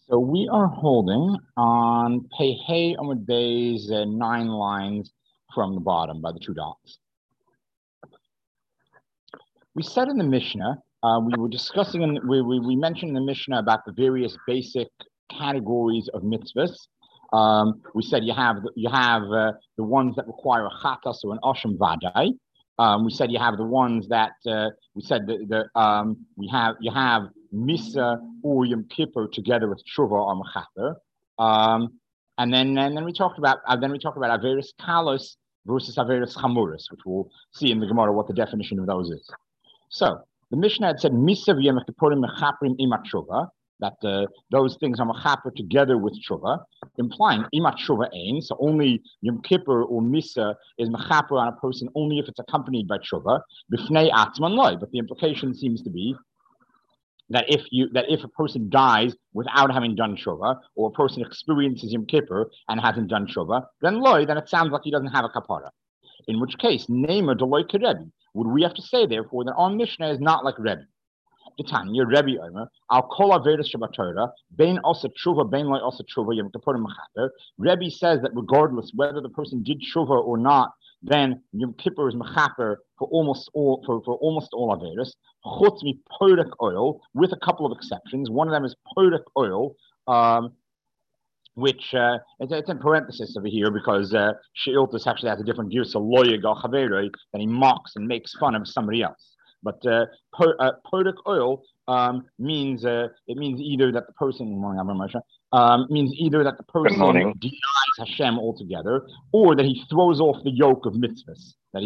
So we are holding on Pehei Amud Bey's 9 lines from the bottom by the 2 dots. We said in the Mishnah, we were discussing, we mentioned in the Mishnah about the various basic categories of mitzvahs. We said you have the ones that require a chatas or an osham vadai. We said you have the ones that we said you have Misa or Yom Kippur together with Tshuva or Mechaper. And then we talked about Averis Kalos versus Averis Chamuris, which we'll see in the Gemara what the definition of those is. So the Mishnah had said Misa v'Yom Kippurim Mechaprim imat Tshuva, that those things are Mechaper together with Tshuva, implying imat Tshuva ein, so only Yom Kippur or Misa is Mechaper on a person only if it's accompanied by Tshuva, b'fnei atzman loy. But the implication seems to be that if a person dies without having done Tshuva, or a person experiences Yom Kippur and hasn't done Tshuva, then it sounds like he doesn't have a kapara. In which case, Neima Deloy Kerebi, would we have to say therefore that our Mishnah is not like Rebbe? The Tanya Rebbe Omer, Al Kol Averis Shabbat Torah, Bein Asa Tshuva, Bein Loy Asa Tshuva, Yom Kippur Mechaper. Rebbe says that regardless whether the person did Tshuva or not, then Yom Kippur is Mechaper for almost all Averis. Chutz mi Podek oil, with a couple of exceptions. One of them is Podek oil, which it's in parenthesis over here because Sheiltus actually has a different view. So Loya Gal Chaveroi, that he mocks and makes fun of somebody else. But Podek oil means either that the person denies Hashem altogether, or that he throws off the yoke of mitzvahs. That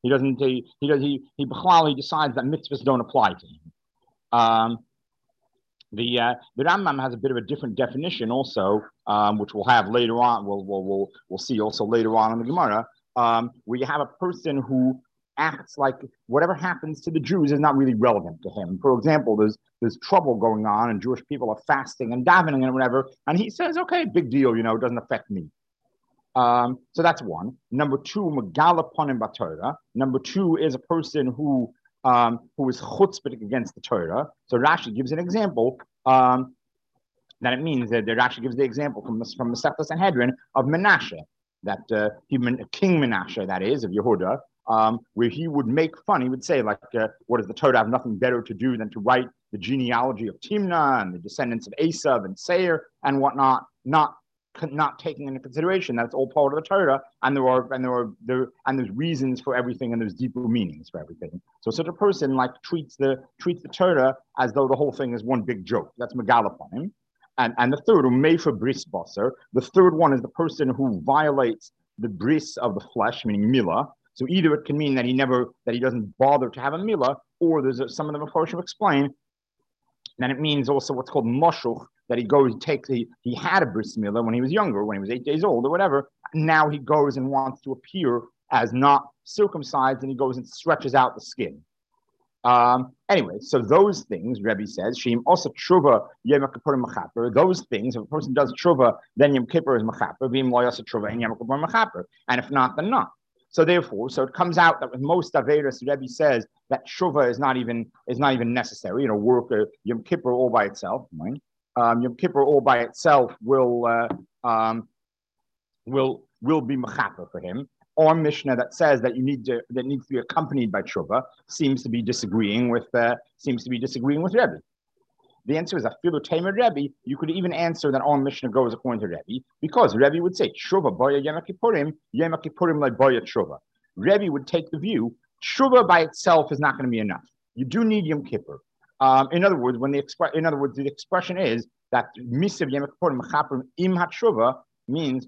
he decides that mitzvahs don't apply to him. The Rambam has a bit of a different definition also, which we'll have later on. We'll see also later on in the Gemara, where you have a person who acts like whatever happens to the Jews is not really relevant to him. For example, there's trouble going on and Jewish people are fasting and davening and whatever, and he says, okay, big deal, it doesn't affect me. So that's one. Number two, Megala Ponim Batorah. Number two is a person who is chutzpah against the Torah. So Rashi gives an example that it means that Rashi gives the example from the Masechta Sanhedrin of Menashe, that King Menashe, that is, of Yehuda, where he would make fun. He would say, what does the Torah have nothing better to do than to write the genealogy of Timnah and the descendants of Esav and Seir and whatnot, not taking into consideration that it's all part of the Torah, and there's reasons for everything, and there's deeper meanings for everything. So such a person treats the Torah as though the whole thing is one big joke. That's Megala upon him. And the third, Umefa Bris Basar. The third one is the person who violates the bris of the flesh, meaning milah. So either it can mean that he doesn't bother to have a milah, or there's some of the Mefarshim explain that it means also what's called moshuch, that he had a bris milah when he was younger, when he was 8 days old or whatever. Now he goes and wants to appear as not circumcised, and he goes and stretches out the skin. Anyway, so those things, Rebbe says, Shim also tshuva Yom Kippur mechaper. Those things, if a person does tshuva, then Yom Kippur is mechaper. V'im lo yasa tshuva and Yom Kippur mechaper. And if not, then not. So therefore, it comes out that with most Averis, Rebbe says that tshuva is not even necessary. Work Yom Kippur all by itself. Yom Kippur all by itself will be mechaper for him. Or Mishnah that says that needs to be accompanied by tshuva seems to be disagreeing with Rebbe. The answer is afilu tamer Rebbe. You could even answer that all Mishnah goes according to Rebbe, because Rebbe would say tshuva boya Yom Kippurim like boya tshuva. Rebbe would take the view tshuva by itself is not going to be enough. You do need Yom Kippur. In other words, the expression is that misiv Yom Kippurim mechaperim im hatshuva means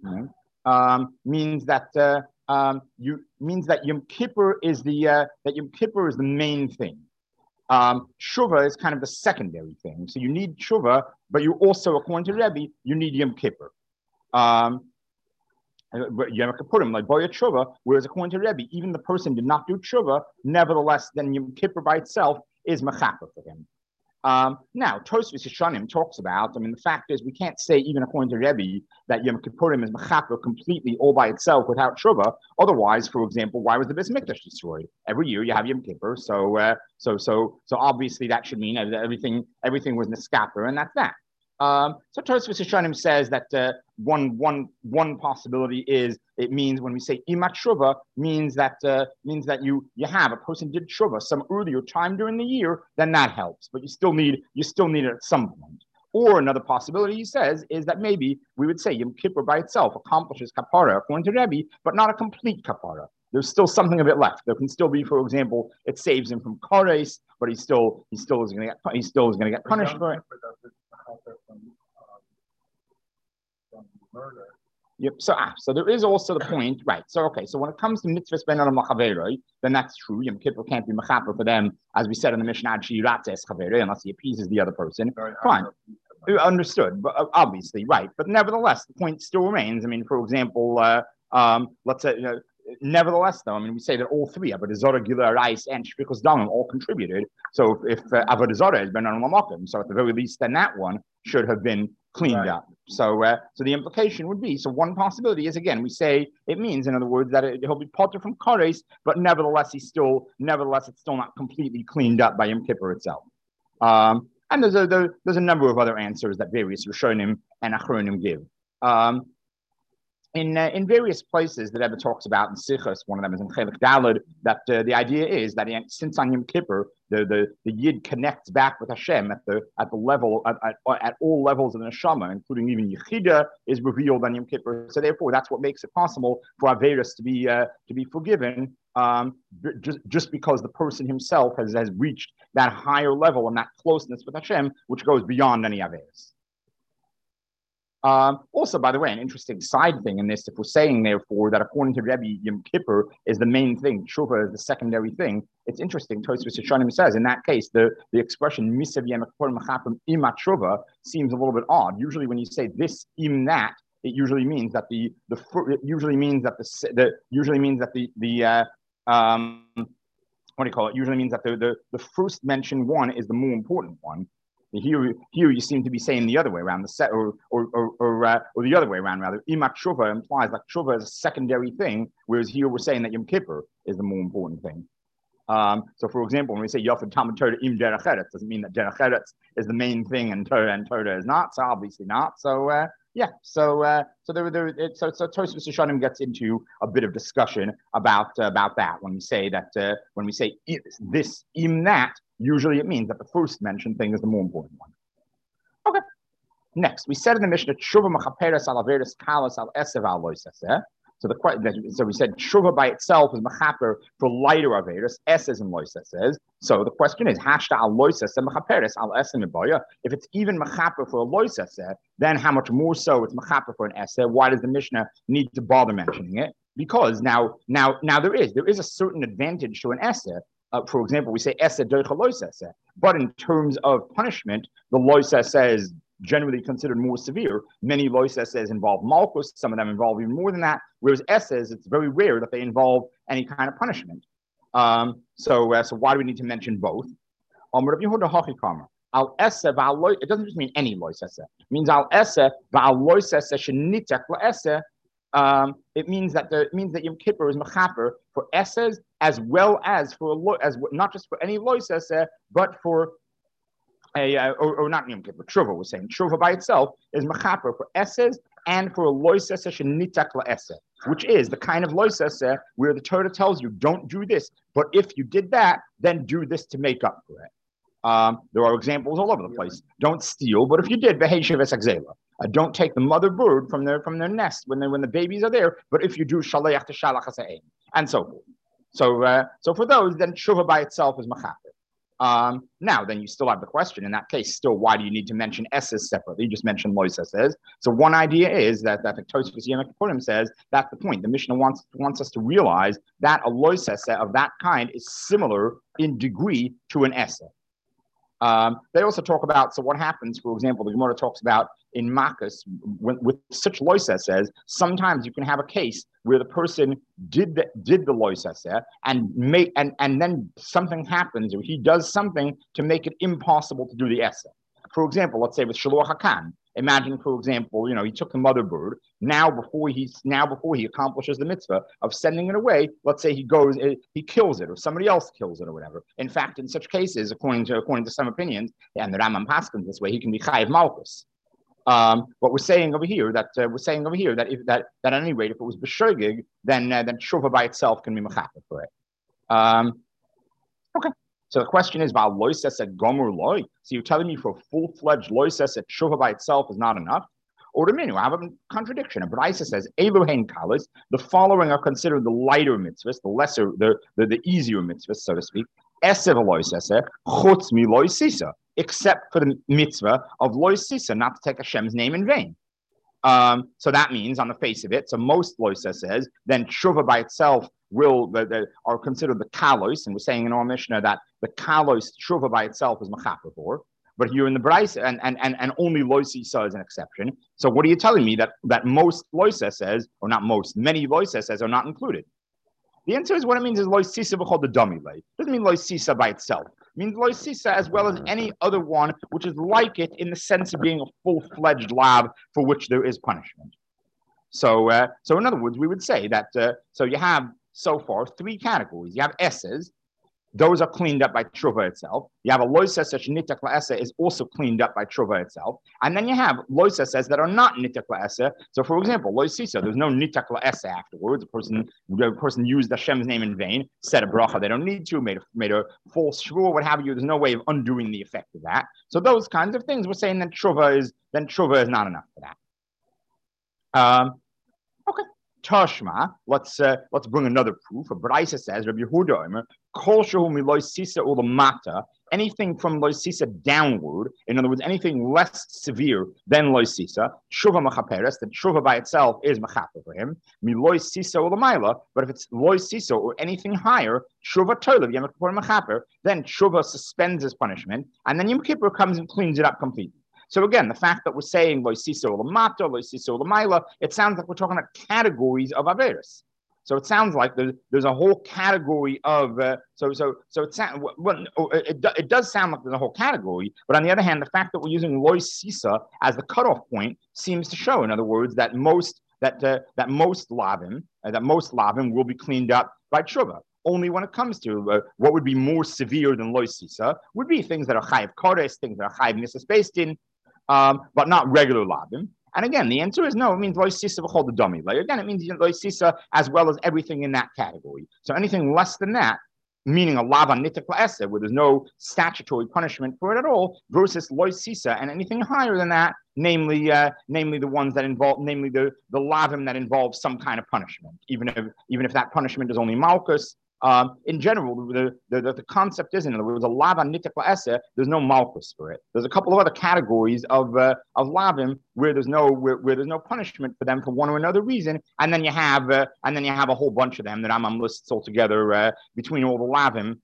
that Yom Kippur is the main thing. Tshuva is kind of the secondary thing. So you need tshuva, but you also, according to Rebbe, you need Yom Kippur. Yom Kippurim, like boya tshuva, whereas according to Rebbe, even the person did not do tshuva, nevertheless, then Yom Kippur by itself is mechaper for him. Now, Tosfos Yeshanim talks about, the fact is we can't say, even according to Rebbe, that Yom Kippurim is mechaper completely all by itself without tshuva. Otherwise, for example, why was the Beis Mikdash destroyed? Every year you have Yom Kippur, so obviously that should mean that everything was neskaper, and that's that. So Tosfos Rishonim says that one possibility is it means when we say imat shuva means that you have a person did shuva some earlier time during the year, then that helps, but you still need it at some point. Or another possibility, he says, is that maybe we would say Yom Kippur by itself accomplishes kapara according to Rebbe, but not a complete kapara. There's still something of it left. There can still be, for example, it saves him from kares, but he still is going to get punished for it. Yep. So there is also the point, right? So when it comes to mitzvahs ben adam lachaveroi, then that's true. Yom Kippur can't be mechaper for them, as we said in the Mishnah, unless he appeases the other person. Fine. Understood, but obviously, right. But nevertheless, the point still remains. I mean, for example, let's say, nevertheless, though, I mean, we say that all three, Avodah Zarah, Gila, Rice, and Shpikus Damim, all contributed. So if Avodah Zarah has been on Lamakim, so at the very least, then that one should have been cleaned up. So the implication would be, so one possibility is, again, we say it means, in other words, that he'll be potter from kares, but nevertheless, it's still not completely cleaned up by Yom Kippur itself. And there's a number of other answers that various Rishonim and Achronim give. In various places that Rebbe talks about in Sichos, one of them is in Chelik Daled, that the idea is that since on Yom Kippur the Yid connects back with Hashem at the level at all levels of the neshama, including even Yechida, is revealed on Yom Kippur. So therefore, that's what makes it possible for Averis to be forgiven, just because the person himself has reached that higher level and that closeness with Hashem, which goes beyond any Averis. Also, by the way, an interesting side thing in this, if we're saying, therefore, that according to Rebbe, Yom Kippur is the main thing, Tshuva is the secondary thing, it's interesting, Tosfos Rishonim says, in that case, the expression Misav Yom Kippur Mechapim Imat Tshuva seems a little bit odd. Usually when you say this, im that, it usually means that the usually means that the first mentioned one is the more important one. Here you seem to be saying the other way around, or the other way around rather. Imat Tshuva implies that Tshuva is a secondary thing, whereas here we're saying that Yom Kippur is the more important thing. So, for example, when we say Yofed Talmud Torah Im Derech Eretz, doesn't mean that Derech Eretz is the main thing and Torah is not. So obviously not. So Tosfos Rishonim gets into a bit of discussion about that when we say this Im that. Usually it means that the first mentioned thing is the more important one. Okay. Next, we said in the Mishnah, Tshuva mechaperes al averes kalas al esev al loisaseh. So we said Tshuva by itself is mechaper for lighter averes, eses and loisaseh. So the question is, hashta al loisaseh mechaperes al eseh meboya. If it's even mechaper for a loisaseh, then how much more so it's mechaper for an eseh? Why does the Mishnah need to bother mentioning it? Because now there is a certain advantage to an eseh. For example, we say eseh doicha loisaseh, but in terms of punishment, the loisaseh is generally considered more severe. Many loisasehs involve malchus, some of them involve even more than that, whereas esses, it's very rare that they involve any kind of punishment. So why do we need to mention both? Al eseh, it doesn't just mean any loisaseh. It means al eseh v'al loisaseh shenitek la'eseh. It means that Yom Kippur is mechaper for esses as well as for not just for any loisaseh, but for or not Yom Kippur, Tshuva. We're saying Tshuva by itself is mechaper for esses and for a loisaseh shenitak la'eseh, which is the kind of loisaseh where the Torah tells you don't do this, but if you did that, then do this to make up for it. There are examples all over the place. Don't steal, but if you did, behesheves exela. Don't take the mother bird from their nest when the babies are there, but if you do, shaleach to shalach hase'im, and so forth. So for those, then Tshuva by itself is mechaper. Now, then you still have the question, in that case, still, why do you need to mention esses separately? You just mentioned loisaseh. So one idea is that the Tosfos Yom Kippurim says that's the point. The Mishnah wants us to realize that a loisaseh of that kind is similar in degree to an eseh. They also talk about, so what happens, for example, the Gemara talks about in Makkas, with such loisaseh, sometimes you can have a case where the person did the loisaseh and then something happens, or he does something to make it impossible to do the eseh. For example, let's say with Shiluach HaKan, imagine, for example, he took the mother bird. Now, before he accomplishes the mitzvah of sending it away, let's say he kills it, or somebody else kills it, or whatever. In fact, in such cases, according to some opinions, and the Rambam paskins this way, he can be chayiv malchus. But we're saying over here that if that at any rate, if it was b'shogeg, then tshuva by itself can be mechaper for it. Okay. So the question is about loises at gomer loy. So you're telling me for full-fledged loises at tshuva by itself is not enough? Or the menu, I have a contradiction. A Braisa says, Elohein kalis, the following are considered the lighter mitzvahs, the lesser, the easier mitzvahs, so to speak. Esev loisese, chutz mi loisisa, except for the mitzvah of loisisa, not to take Hashem's name in vain. So that means, on the face of it, so most loisa says, then tshuva by itself are considered the kalos, and we're saying in our Mishnah that the kalos tshuva by itself is mechaper for. But here in the Bryce, and only loisisa is an exception. So what are you telling me that most loisa says, or not most, many loisa says are not included? The answer is what it means is loisisa b'chol the dummy lay. It doesn't mean loisisa by itself. It means loisisa as well as any other one which is like it in the sense of being a full-fledged lab for which there is punishment. So in other words, we would say that so you have so far three categories. You have esses. Those are cleaned up by tshuva itself. You have a loisa such nitak la'esa is also cleaned up by tshuva itself. And then you have loisa says that are not nitak la'esa. So for example, loisisa, there's no nitak la'esa afterwards. The person used Hashem's name in vain, said a bracha. They don't need to, made a false shvur, what have you. There's no way of undoing the effect of that. So those kinds of things, we're saying that tshuva is not enough for that. Okay. Tashma, let's bring another proof. A Braisa says, Rabbi Yehuda Omer, Kol shehu miloisisa or the mata, anything from loisisa downward, in other words, anything less severe than loisisa, shuva machaperes, that shuva by itself is machaper for him, miloisisa or the maila, but if it's loisisa or anything higher, shuva tolev, yom kippur machaper, then shuva suspends his punishment, and then Yom Kippur comes and cleans it up completely. So again, the fact that we're saying loisisa or lamata, loisisa or lamaila, it sounds like we're talking about categories of averis. So it sounds like there's a whole category of it does sound like there's a whole category, but on the other hand, the fact that we're using loisisa as the cutoff point seems to show, in other words, that most lavim will be cleaned up by tshuva. Only when it comes to what would be more severe than loisisa would be things that are chayiv kodes, things that are chayiv nisas based in. But not regular labim. And again, the answer is no. It means loisisa b'chol the dummy. Like again, it means loisisa as well as everything in that category. So anything less than that, meaning a lav on nitik la'eseh, where there's no statutory punishment for it at all, versus loisisa, and anything higher than that, namely the ones that involve, namely the lavim that involve some kind of punishment, even if that punishment is only malchus. In general, the concept is, in other words, a lav on nitik la'eseh, there's no malchus for it. There's a couple of other categories of lavim where there's no punishment for them for one or another reason, and then you have a whole bunch of them that Rambam lists altogether between all the lavim.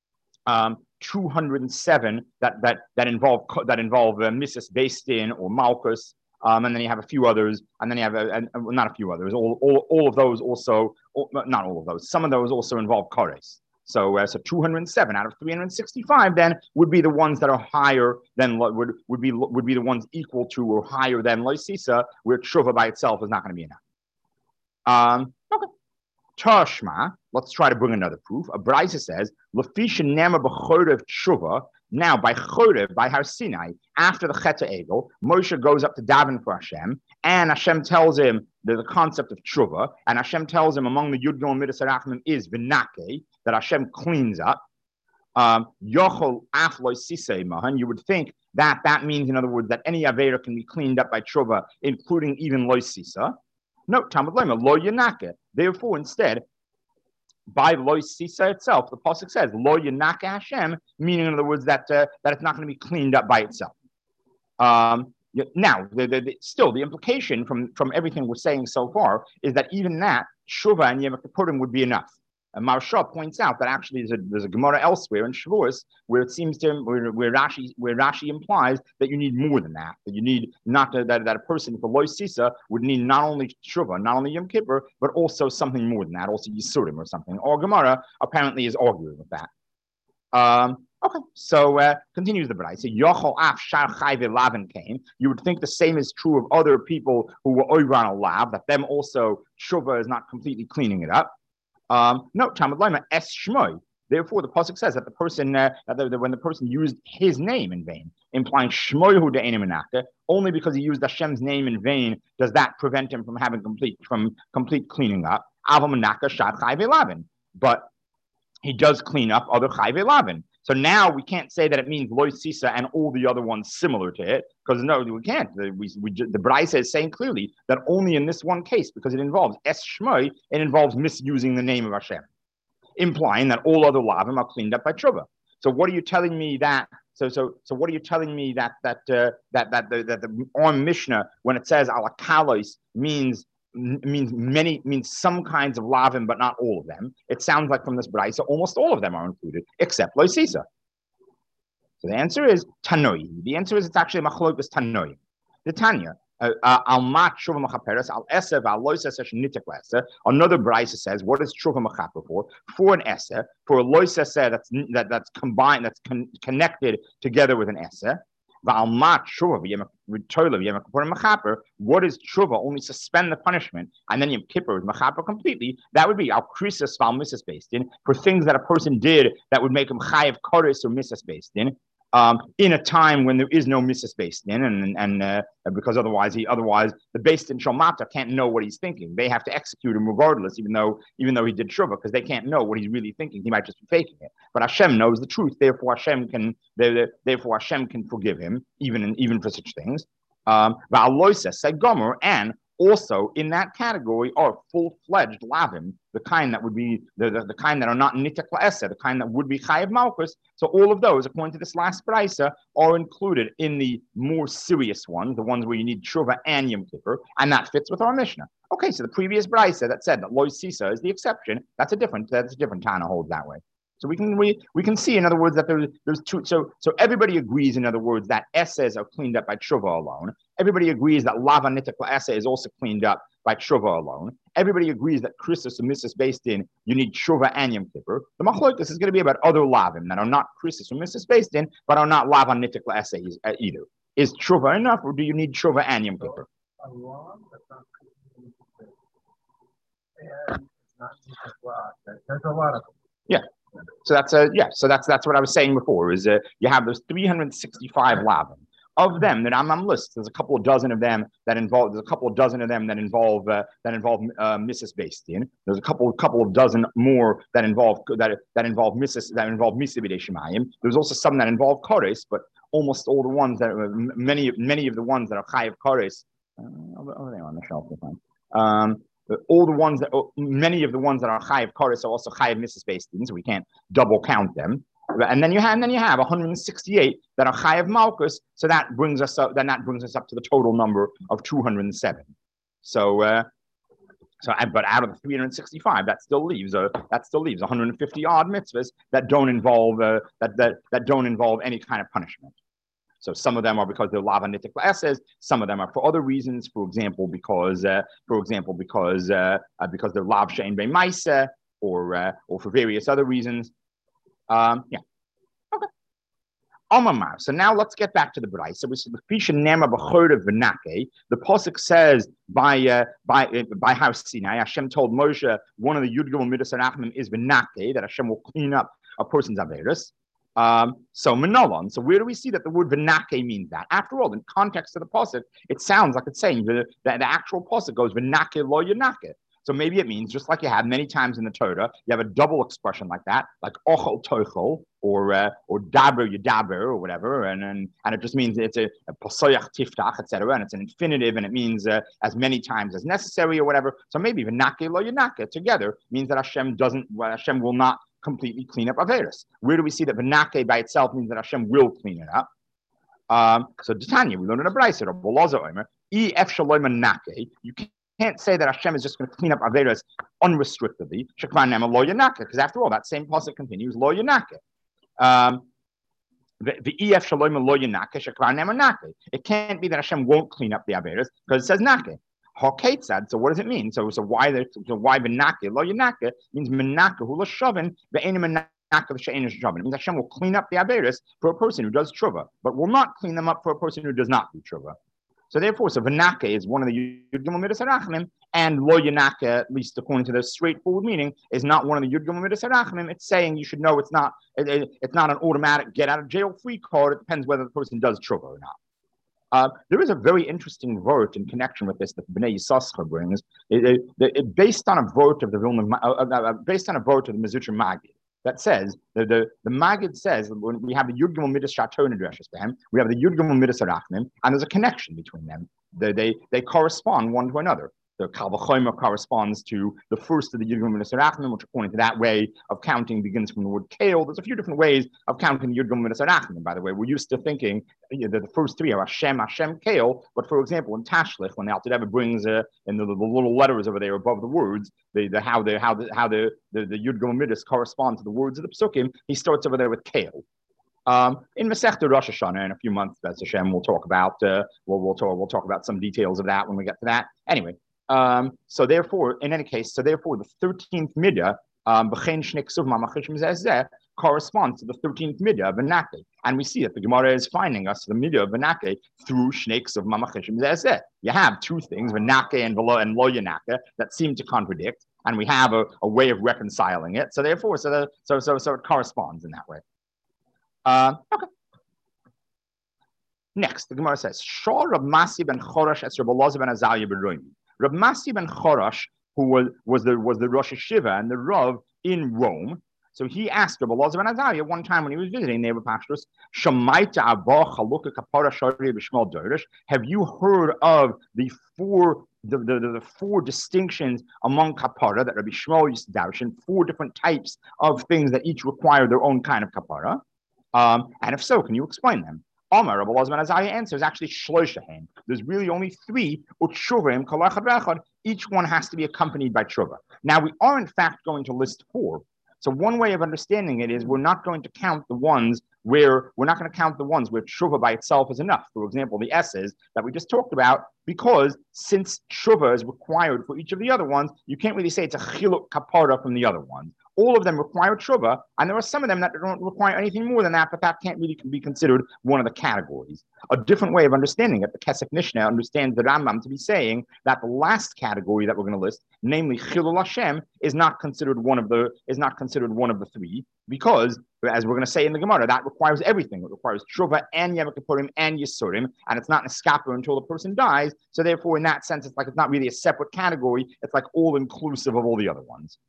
207 that involve missus based in or malchus. And then you have a few others, and then you have not a few others. All of those also, not all of those. Some of those also involve kores. So 207 out of 365 then would be the ones that are higher than would be the ones equal to or higher than loisisa, where tshuva by itself is not going to be enough. Okay. Tashma. Let's try to bring another proof. A Braisa says, "Lefisha nema b'chorev tshuva." Now, by Chorev, by Har Sinai, after the Chet Egel, Moshe goes up to daven for Hashem, and Hashem tells him the concept of tshuva, and Hashem tells him among the Yud Gimel Midas HaRachamim is V'nake, that Hashem cleans up. Yochol af loisisei mahan. You would think that means, in other words, that any avera can be cleaned up by tshuva, including even loisisa. No, Talmud Lema, lo yanake. Therefore, instead, by loisisa itself, the pasuk says lo yanaka Hashem, meaning in other words that it's not going to be cleaned up by itself. Now, still the implication from everything we're saying so far is that even that Shuvah and Yom Kippurim would be enough. And Maharsha points out that actually there's a Gemara elsewhere in Shavuos where it seems to where Rashi implies that you need more than that. That you need not that a person for Lois Sisa would need not only Shuvah, not only Yom Kippur, but also something more than that, also Yisurim or something. Or Gemara apparently is arguing with that. Okay, so continues the Braisa. So Yochol af shar chayve lavin came. You would think the same is true of other people who were oiran a lav, that them also Shuvah is not completely cleaning it up. No, Talmud Lema es shmoi. Therefore, the pasuk says that the person when the person used his name in vain, implying shmoyhu de'enim menake. Only because he used Hashem's name in vain does that prevent him from having complete cleaning up. Aval menake shad chayve lavin, but he does clean up other chayve lavin. So now we can't say that it means loy sisa and all the other ones similar to it, because no, we can't. The Braisa is saying clearly that only in this one case, because it involves es shmoy, it involves misusing the name of Hashem, implying that all other lavim are cleaned up by tshuva. So what are you telling me that? So what are you telling me that the on Mishnah, when it says alakalos, means some kinds of lavim, but not all of them? It sounds like from this brayso, almost all of them are included, except loy sisa. So the answer is tanoi. The answer is it's actually machlokas tanoi. The Tanya. Another brayso says, what is tshuva mechaper for? For an eser, for a lois eser that's combined, that's connected together with an eser. What is tshuva? Only suspend the punishment, and then Yom Kippur is mechaper completely. That would be al krisas val misas based in, for things that a person did that would make him chayav koris or misas based in a time when there is no misas based in, and because otherwise the based in shalmata can't know what he's thinking. They have to execute him regardless, even though he did tshuva, because they can't know what he's really thinking. He might just be faking it. But Hashem knows the truth. Therefore Hashem can forgive him even for such things. And also in that category are full-fledged lavim, the kind that would be the kind that are not nitek la'eser, the kind that would be chayav malchus. So all of those, according to this last brayso, are included in the more serious ones, the ones where you need tshuva and Yom Kippur, and that fits with our Mishnah. Okay, so the previous brayso that said that loy sisa is the exception, that's a different Tana holds that way. So we can see, in other words, that there's two. So everybody agrees, in other words, that esses are cleaned up by tshuva alone. Everybody agrees that lava nitek la'eseh is also cleaned up by tshuva alone. Everybody agrees that krisis and misas based in, you need tshuva and Yom Kippur. The machlokes is going to be about other lavim that are not krisis or misas based in, but are not lava nitek la'eseh either. Is tshuva enough, or do you need tshuva and Yom Kippur? Yeah. So that's what I was saying before. Is you have those 365 lavim. Of them, the Rambam lists, there's a couple of dozen of them that involve. There's a couple of dozen of them that involve misas based in. There's a couple of dozen more that involve misas b'dei shemayim. There's also some that involve kores, but almost all the ones that many of the ones that are chayav kores. Are they on the shelf? Many of the ones that are chayav kores are also chayav misas based in, so we can't double count them. And then you have 168 that are chayav malchus, so that brings us up. Then that brings us up to the total number of 207. But out of the 365, that still leaves 150 odd mitzvahs that don't involve any kind of punishment. So some of them are because they're lava nitik la'esses. Some of them are for other reasons. For example, because they're lav she'en b'maisa, or for various other reasons. Okay. Omamar. So now let's get back to the Brayso. So we said the Fisha Nema B'chorah V'nake. The pasuk says by Har Sinai, Hashem told Moshe one of the Yud Gimel Midas Harachmim is V'nake, that Hashem will clean up a person's averos. So Menolon. So where do we see that the word V'nake means that? After all, in context of the pasuk, it sounds like it's saying the actual pasuk goes V'nake lo yanake. So maybe it means, just like you have many times in the Torah, you have a double expression like that, like ochel tochel, or daber yudaber, or whatever, and it just means it's a pasoyach tiftach, etc., and it's an infinitive, and it means as many times as necessary, or whatever. So maybe v'nake lo yanake together means that Hashem will not completely clean up averos. Where do we see that v'nake by itself means that Hashem will clean it up? So Tanya, we learned in a brayso, Rabbi Elazar Omer, ef shalom nake. You can't say that Hashem is just going to clean up averos unrestrictedly. Shekvan nema lo yanake, because after all, that same pasuk continues lo yanake. The ef shalom lo yanake shekvan nema nake. It can't be that Hashem won't clean up the averos because it says nake. Hakeitzad. So what does it mean? So why benake lo yanake means menake hu l'shavin ve'enim menake l'she'ein shavin. It means Hashem will clean up the averos for a person who does tshuva, but will not clean them up for a person who does not do tshuva. So therefore, V'nake is one of the Yud Gimel Midas Harachmim, And lo yanaka, at least according to the straightforward meaning, is not one of the Yud Gimel Midas Harachamim. It's saying you should know it's not an automatic get out of jail free card. It depends whether the person does tshuva or not. There is a very interesting vort in connection with this that Bnei Yissaschar brings, based on a vort of the based on a vort of the Mezutrim Magid that says the Magid says when we have the Yud Gimel Midas Shaton Adreshes to him, we have the Yud Gimel Midas Harachmim, and there's a connection between them. They correspond one to another. The Kal V'chomer corresponds to the first of the Yud Gimel Midas Harachmim, which according to that way of counting begins from the word kale. There's a few different ways of counting Yud Gimel Midas Harachmim. By the way, we're used to thinking that the first three are Hashem, Kale. But for example, in Tashlich, when the Alter Rebbe brings in the little letters over there above the words, how the Yud Gimel Midas correspond to the words of the Psukim, he starts over there with kale. In Masechta Rosh Hashanah, in a few months, B'ez Hashem, we'll talk about we'll talk about some details of that when we get to that. Anyway. So therefore, the 13th midah, corresponds to the 13th midah of Venake. And we see that the Gemara is finding us the midah of Venake through Shneiks of Mamachishim Zezeh. You have two things, Venake and Lo Yanake, that seem to contradict, and we have a way of reconciling it. So therefore, so it corresponds in that way. Okay. Next, the Gemara says, Shor Rab Masi ben Chorash es Rab Elazar ben Azariah ben Roimi. Rab Masi ben Chorash, who was the Rosh Hashiva and the Rav in Rome, so he asked Rab Elazar ben Azariah one time when he was visiting there with Pashtus, Shamaita Abba Chalukah Kapara Shari B'Shmal Dorish. Have you heard of the four distinctions among kapara that Rabbi Shmuel used to darshan in four different types of things that each require their own kind of kapara? And if so, can you explain them? Omar, Rabbi Elazar ben Azariah answers actually shloishahen. There's really only three utshuvim kolachad v'echad. Each one has to be accompanied by tshuva. Now we are in fact going to list four. So one way of understanding it is we're not going to count the ones where tshuva by itself is enough. For example, the S's that we just talked about, because since tshuva is required for each of the other ones, you can't really say it's a chiluk kapara from the other ones. All of them require tshuva, and there are some of them that don't require anything more than that, but that can't really be considered one of the categories. A different way of understanding it, the Kesef Mishnah understands the Rambam to be saying that the last category that we're going to list, namely Chilul Hashem, is not considered one of the three, because, as we're going to say in the Gemara, that requires everything. It requires tshuva and Yom Kippurim and Yisurim, and it's not a skapper until the person dies. So therefore, in that sense, it's not really a separate category. It's like all inclusive of all the other ones.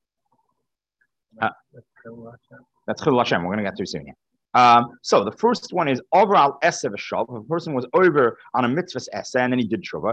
That's Chilul Hashem. We're going to get to soon. Yeah. So the first one is over al esev shav. If a person was over on a mitzvah's esa and then he did tshuva,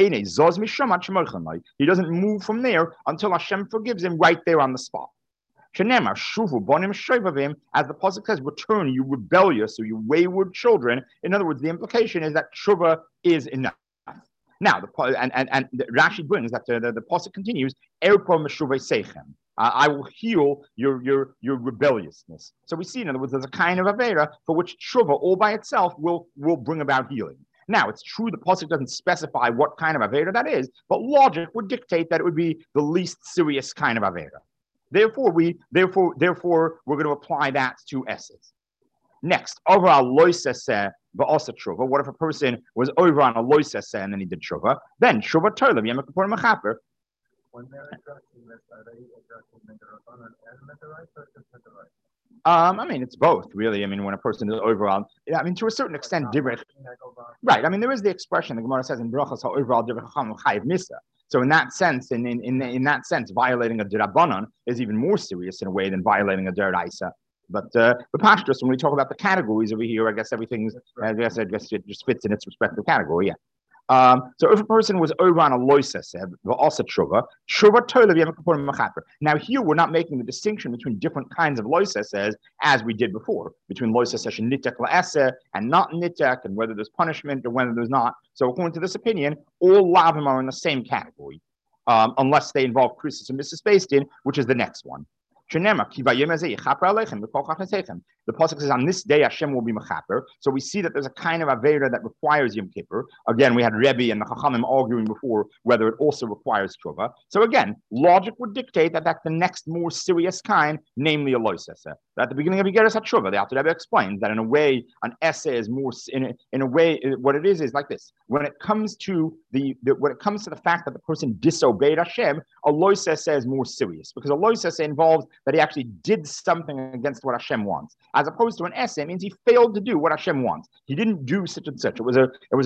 he doesn't move from there until Hashem forgives him right there on the spot. As the pasuk says, "Return, you rebellious, or you wayward children." In other words, the implication is that tshuva is enough. Now, and Rashi brings that the pasuk continues, "Erpo meshuvei seichem." I will heal your rebelliousness. So we see, in other words, there's a kind of avera for which tshuva all by itself will bring about healing. Now, it's true the pasuk doesn't specify what kind of avera that is, but logic would dictate that it would be the least serious kind of avera. Therefore, we're going to apply that to Esses. Next, over a loisese ba'asa tshuva. What if a person was over on a loisese and then he did tshuva? Then tshuva toilim yom kippur mechaper. When they're addressing this, are they addressing Medrabanan and Medrabanan or just Medrabanan? I mean, it's both, really. I mean, when a person is overall, to a certain extent, different. Right. I mean, there is the expression the Gemara says in Brachos, overall different chayiv misa. So in that sense, in that sense, violating a derabanan is even more serious in a way than violating a deraisa. But the pashtus, when we talk about the categories over here, I guess everything's, I guess it just fits in its respective category. Yeah. So if a person was over on a loiseseb, also tshuva toilev yom kippur mechaper. Now here we're not making the distinction between different kinds of loiseses as we did before, between loiseses and nitek la'aseh and not nitek, and whether there's punishment or whether there's not. So according to this opinion, all lavim are in the same category, unless they involve krisis and Mrs. Based in, which is the next one. The pasuk says, "On this day Hashem will be mechaper." So we see that there's a kind of avera that requires Yom Kippur. Again, we had Rebbe and the Chachamim arguing before whether it also requires tshuva. So again, logic would dictate that that's the next more serious kind, namely a loisesa. At the beginning of Yigeres HaTshuva, the Alter Rebbe explains that in a way, an essay is more in a way. What it is like this: when it comes to the fact that the person disobeyed Hashem, a loisesa is more serious because a loisesa involves that he actually did something against what Hashem wants, as opposed to an essay means he failed to do what Hashem wants. He didn't do such and such. It was a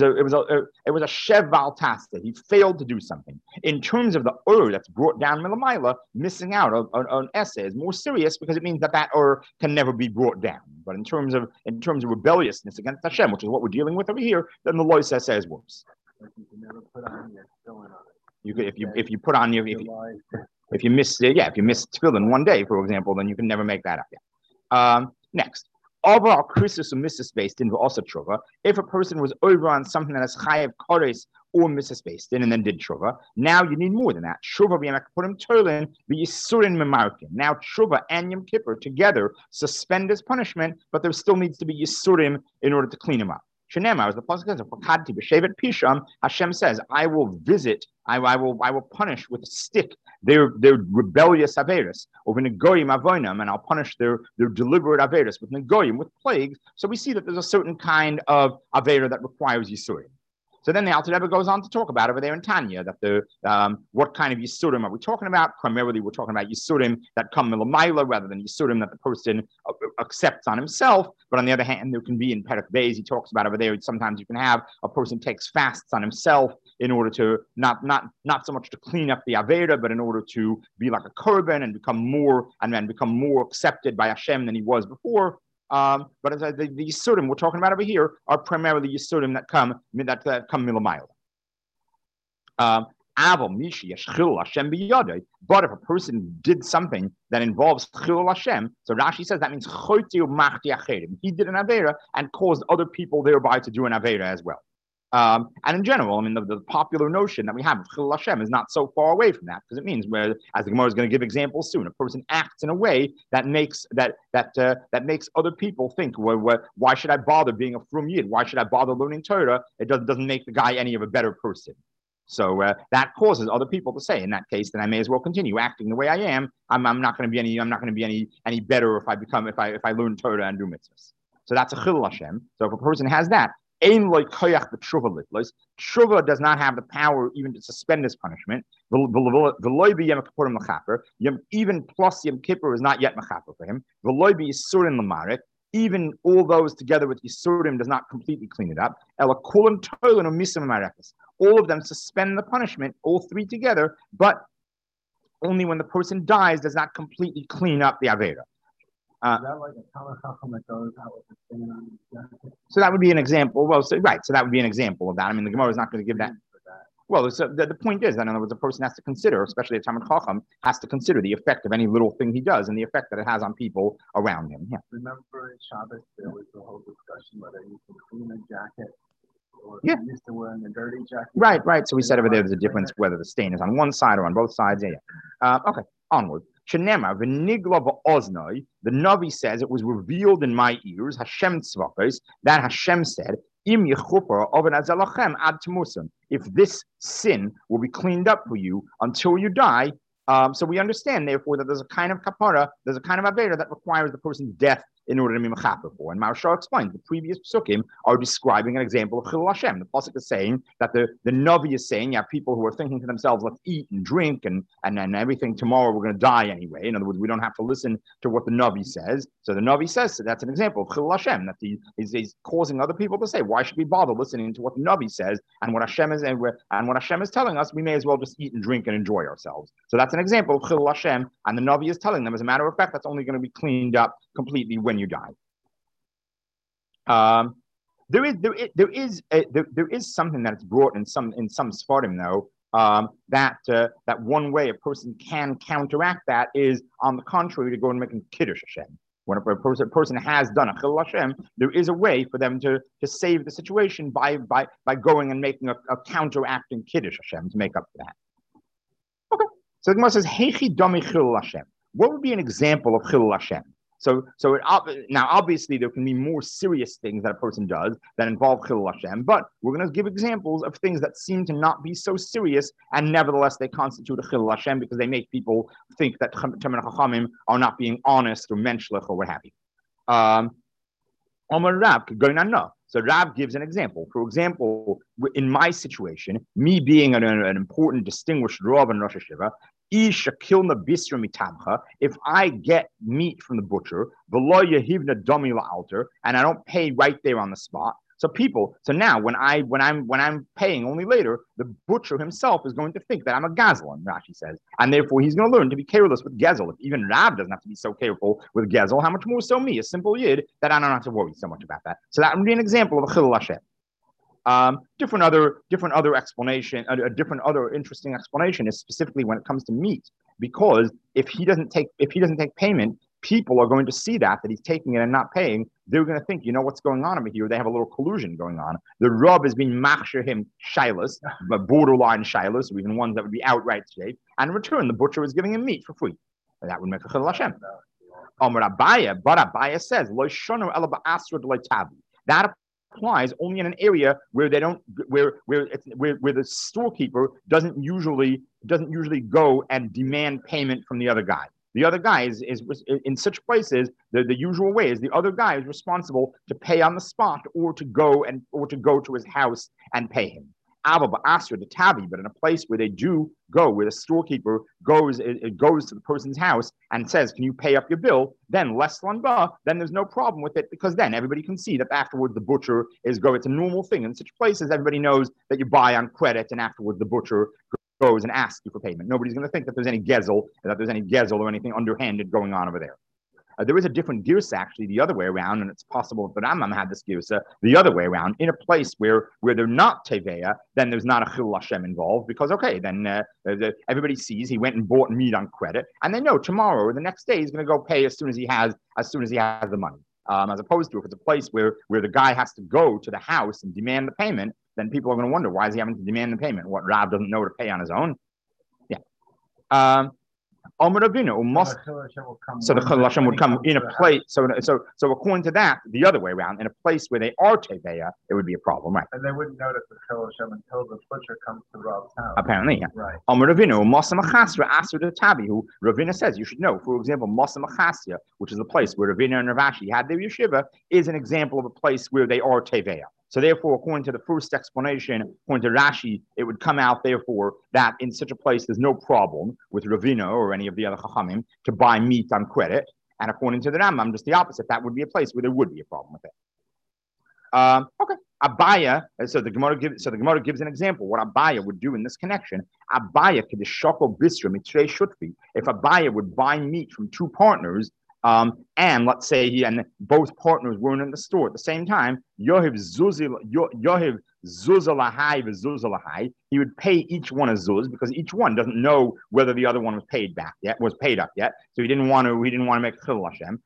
sheval tasta. He failed to do something. In terms of the that's brought down milamayla, missing out on an essay is more serious because it means that can never be brought down. But in terms of rebelliousness against Hashem, which is what we're dealing with over here, then the lois essay is worse. Like you can never put on your tefillin on it. You could if you put on your if you miss tefillin one day, for example, then you can never make that up. Next, overall krisus or missus based in also tshuva. If a person was over on something that is chayav kores or missus based in and then did tshuva, now you need more than that. Tshuva b'yamek put him turlin v'yisurin memarkin. Now tshuva and Yom Kippur together suspend his punishment, but there still needs to be yisurim in order to clean him up. Shenema, as the pasuk says, Pisham, Hashem says, I will punish with a stick their rebellious averis, over negoyim avoinam, and I'll punish their deliberate averis with negoyim, with plagues. So we see that there's a certain kind of avera that requires yisurim. So then the Alter Rebbe goes on to talk about over there in Tanya that what kind of yisurim are we talking about? Primarily, we're talking about yisurim that come milamayla rather than yisurim that the person accepts on himself. But on the other hand, there can be in Perek Beis, he talks about over there. Sometimes you can have a person takes fasts on himself in order to not so much to clean up the avera, but in order to be like a korban and become more accepted by Hashem than he was before. But as the yisurim we're talking about over here are primarily yisurim that come milamayla. But if a person did something that involves chilul Hashem, so Rashi says that means he did an avera and caused other people thereby to do an avera as well. And in general, I mean, the popular notion that we have of chilul Hashem is not so far away from that, because it means, where, as the Gemara is going to give examples soon, a person acts in a way that makes other people think, well, why should I bother being a frum yid? Why should I bother learning Torah? It doesn't make the guy any of a better person. So that causes other people to say, in that case, then I may as well continue acting the way I am. I'm not going to be any better if I learn Torah and do mitzvahs. So that's a chilul Hashem. So if a person has that, Tshuva does not have the power even to suspend his punishment. Even plus Yom Kippur is not yet mechaper for him. Even all those together with Yisurim does not completely clean it up. All of them suspend the punishment, all three together, but only when the person dies does not completely clean up the Avera. Is that like a Talmud Chacham that goes out with the stain on his jacket? So that would be an example. Well, so that would be an example of that. I mean, the Gemara is not going to give that. Well, so the point is that, in other words, a person has to consider, especially a Talmud Chacham, has to consider the effect of any little thing he does and the effect that it has on people around him. Yeah. Remember in Shabbos, there was the whole discussion whether you can clean a jacket or yeah. used to wearing a dirty jacket. Right. So we said over there there's a difference whether the stain is on one side or on both sides. Yeah. Okay, onward. Shenema v'nigla v'oznoi. The Navi says it was revealed in my ears. Hashem tzvakos, that Hashem said, Im yechuper oven azalachem ad temusim. If this sin will be cleaned up for you until you die. So we understand, therefore, that there's a kind of kapara, there's a kind of avera that requires the person's death in order to be mechaper for. And Maharshal explains the previous psukim are describing an example of chilul Hashem. The pasuk is saying that the Navi is saying, you have people who are thinking to themselves, let's eat and drink and everything. Tomorrow we're going to die anyway. In other words, we don't have to listen to what the Navi says. So the Navi says, so that's an example of chilul Hashem, that he's causing other people to say, why should we bother listening to what the Navi says and what Hashem is telling us? We may as well just eat and drink and enjoy ourselves. So that's an example of chilul Hashem, and the Navi is telling them, as a matter of fact, that's only going to be cleaned up completely when you die. There is something that's brought in some Sfarim though, that one way a person can counteract that is, on the contrary, to go and make a Kiddush Hashem. When a person has done a chilul Hashem, there is a way for them to save the situation by going and making a counteracting Kiddush Hashem to make up for that. Okay, so the Gemara says, Heichi domi chilul Hashem. what would be an example of Chilul Hashem? Now, obviously, there can be more serious things that a person does that involve Chilul Hashem, but we're going to give examples of things that seem to not be so serious, and nevertheless they constitute a Chilul Hashem because they make people think that Talmidei Chachamim are not being honest or menschlich or what have you. So Rav gives an example. For example, in my situation, me being an important, distinguished Rav and Rosh Hashiva, if I get meat from the butcher, and I don't pay right there on the spot. So now when I'm paying only later, the butcher himself is going to think that I'm a gazel, Rashi says, and therefore he's going to learn to be careless with gezel. If even Rav doesn't have to be so careful with gezel, how much more so me, a simple yid, that I don't have to worry so much about that. So that would be an example of a Chilul Hashem. Different other explanation, a different other interesting explanation is specifically when it comes to meat, because if he doesn't take payment, people are going to see that he's taking it and not paying. They're going to think, what's going on over here? They have a little collusion going on. The Rav is being machshir him shilas, but borderline shilas, or even ones that would be outright shape. And in return, the butcher is giving him meat for free. And that would make a Chilul Hashem. But Abaya says, Lo shono ela ba'asra d'lo tavi. That applies only in an area where they don't, where the storekeeper doesn't usually go and demand payment from the other guy. The other guy is in such places, the usual way is the other guy is responsible to pay on the spot or to go to his house and pay him. But in a place where they do go, where the storekeeper goes to the person's house and says, "Can you pay up your bill?" Then less lanba, then there's no problem with it, because then everybody can see that afterwards the butcher is go. It's a normal thing in such places. Everybody knows that you buy on credit, and afterwards the butcher goes and asks you for payment. Nobody's going to think that there's any gezel or anything underhanded going on over there. There is a different girsa actually the other way around, and it's possible that Rambam had this girsa the other way around. In a place where they're not teveya, then there's not a Chilul Hashem involved, because then everybody sees he went and bought meat on credit, and they know tomorrow or the next day he's going to go pay as soon as he has the money. As opposed to if it's a place where the guy has to go to the house and demand the payment, then people are going to wonder, why is he having to demand the payment? What, Rav doesn't know to pay on his own? Yeah. So the Chilul Hashem would come in a place. So according to that, the other way around, in a place where they are teveya, it would be a problem, right? And they wouldn't notice the Chilul Hashem until the butcher comes to Rav's house. Apparently, yeah. Right. Who Ravina says you should know. For example, Masa Machasya, which is the place where Ravina and Rav Ashi had their yeshiva, is an example of a place where they are teveya. So therefore, according to the first explanation, according to Rashi, it would come out, therefore, that in such a place there's no problem with Ravina or any of the other Chachamim to buy meat on credit. And according to the Rambam, just the opposite. That would be a place where there would be a problem with it. Okay. Abaya, so the Gemara gives an example what Abaya would do in this connection. Abaya could shoko bisra mitrei shutfi. If Abaya would buy meat from two partners, and let's say both partners weren't in the store at the same time, Yohiv zuzalahai v'zuzalahai, he would pay each one a zuz, because each one doesn't know whether the other one was paid up yet. So he didn't want to make Chilul Hashem.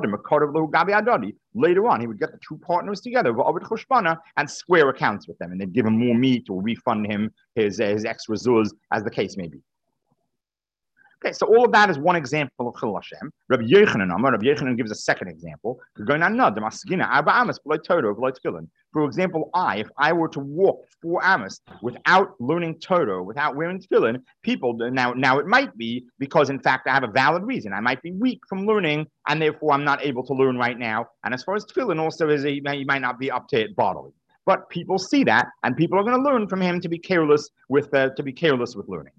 Later on, he would get the two partners together and square accounts with them, and they'd give him more meat or refund him his extra zuz, as the case may be. Okay, so all of that is one example of Chilul Hashem. Rabbi Yochanan gives a second example. For example, if I were to walk 4 amos without learning Torah, without wearing tefillin, people now it might be because in fact I have a valid reason. I might be weak from learning, and therefore I'm not able to learn right now. And as far as tefillin also he might not be up to it bodily. But people see that, and people are going to learn from him to be careless with learning.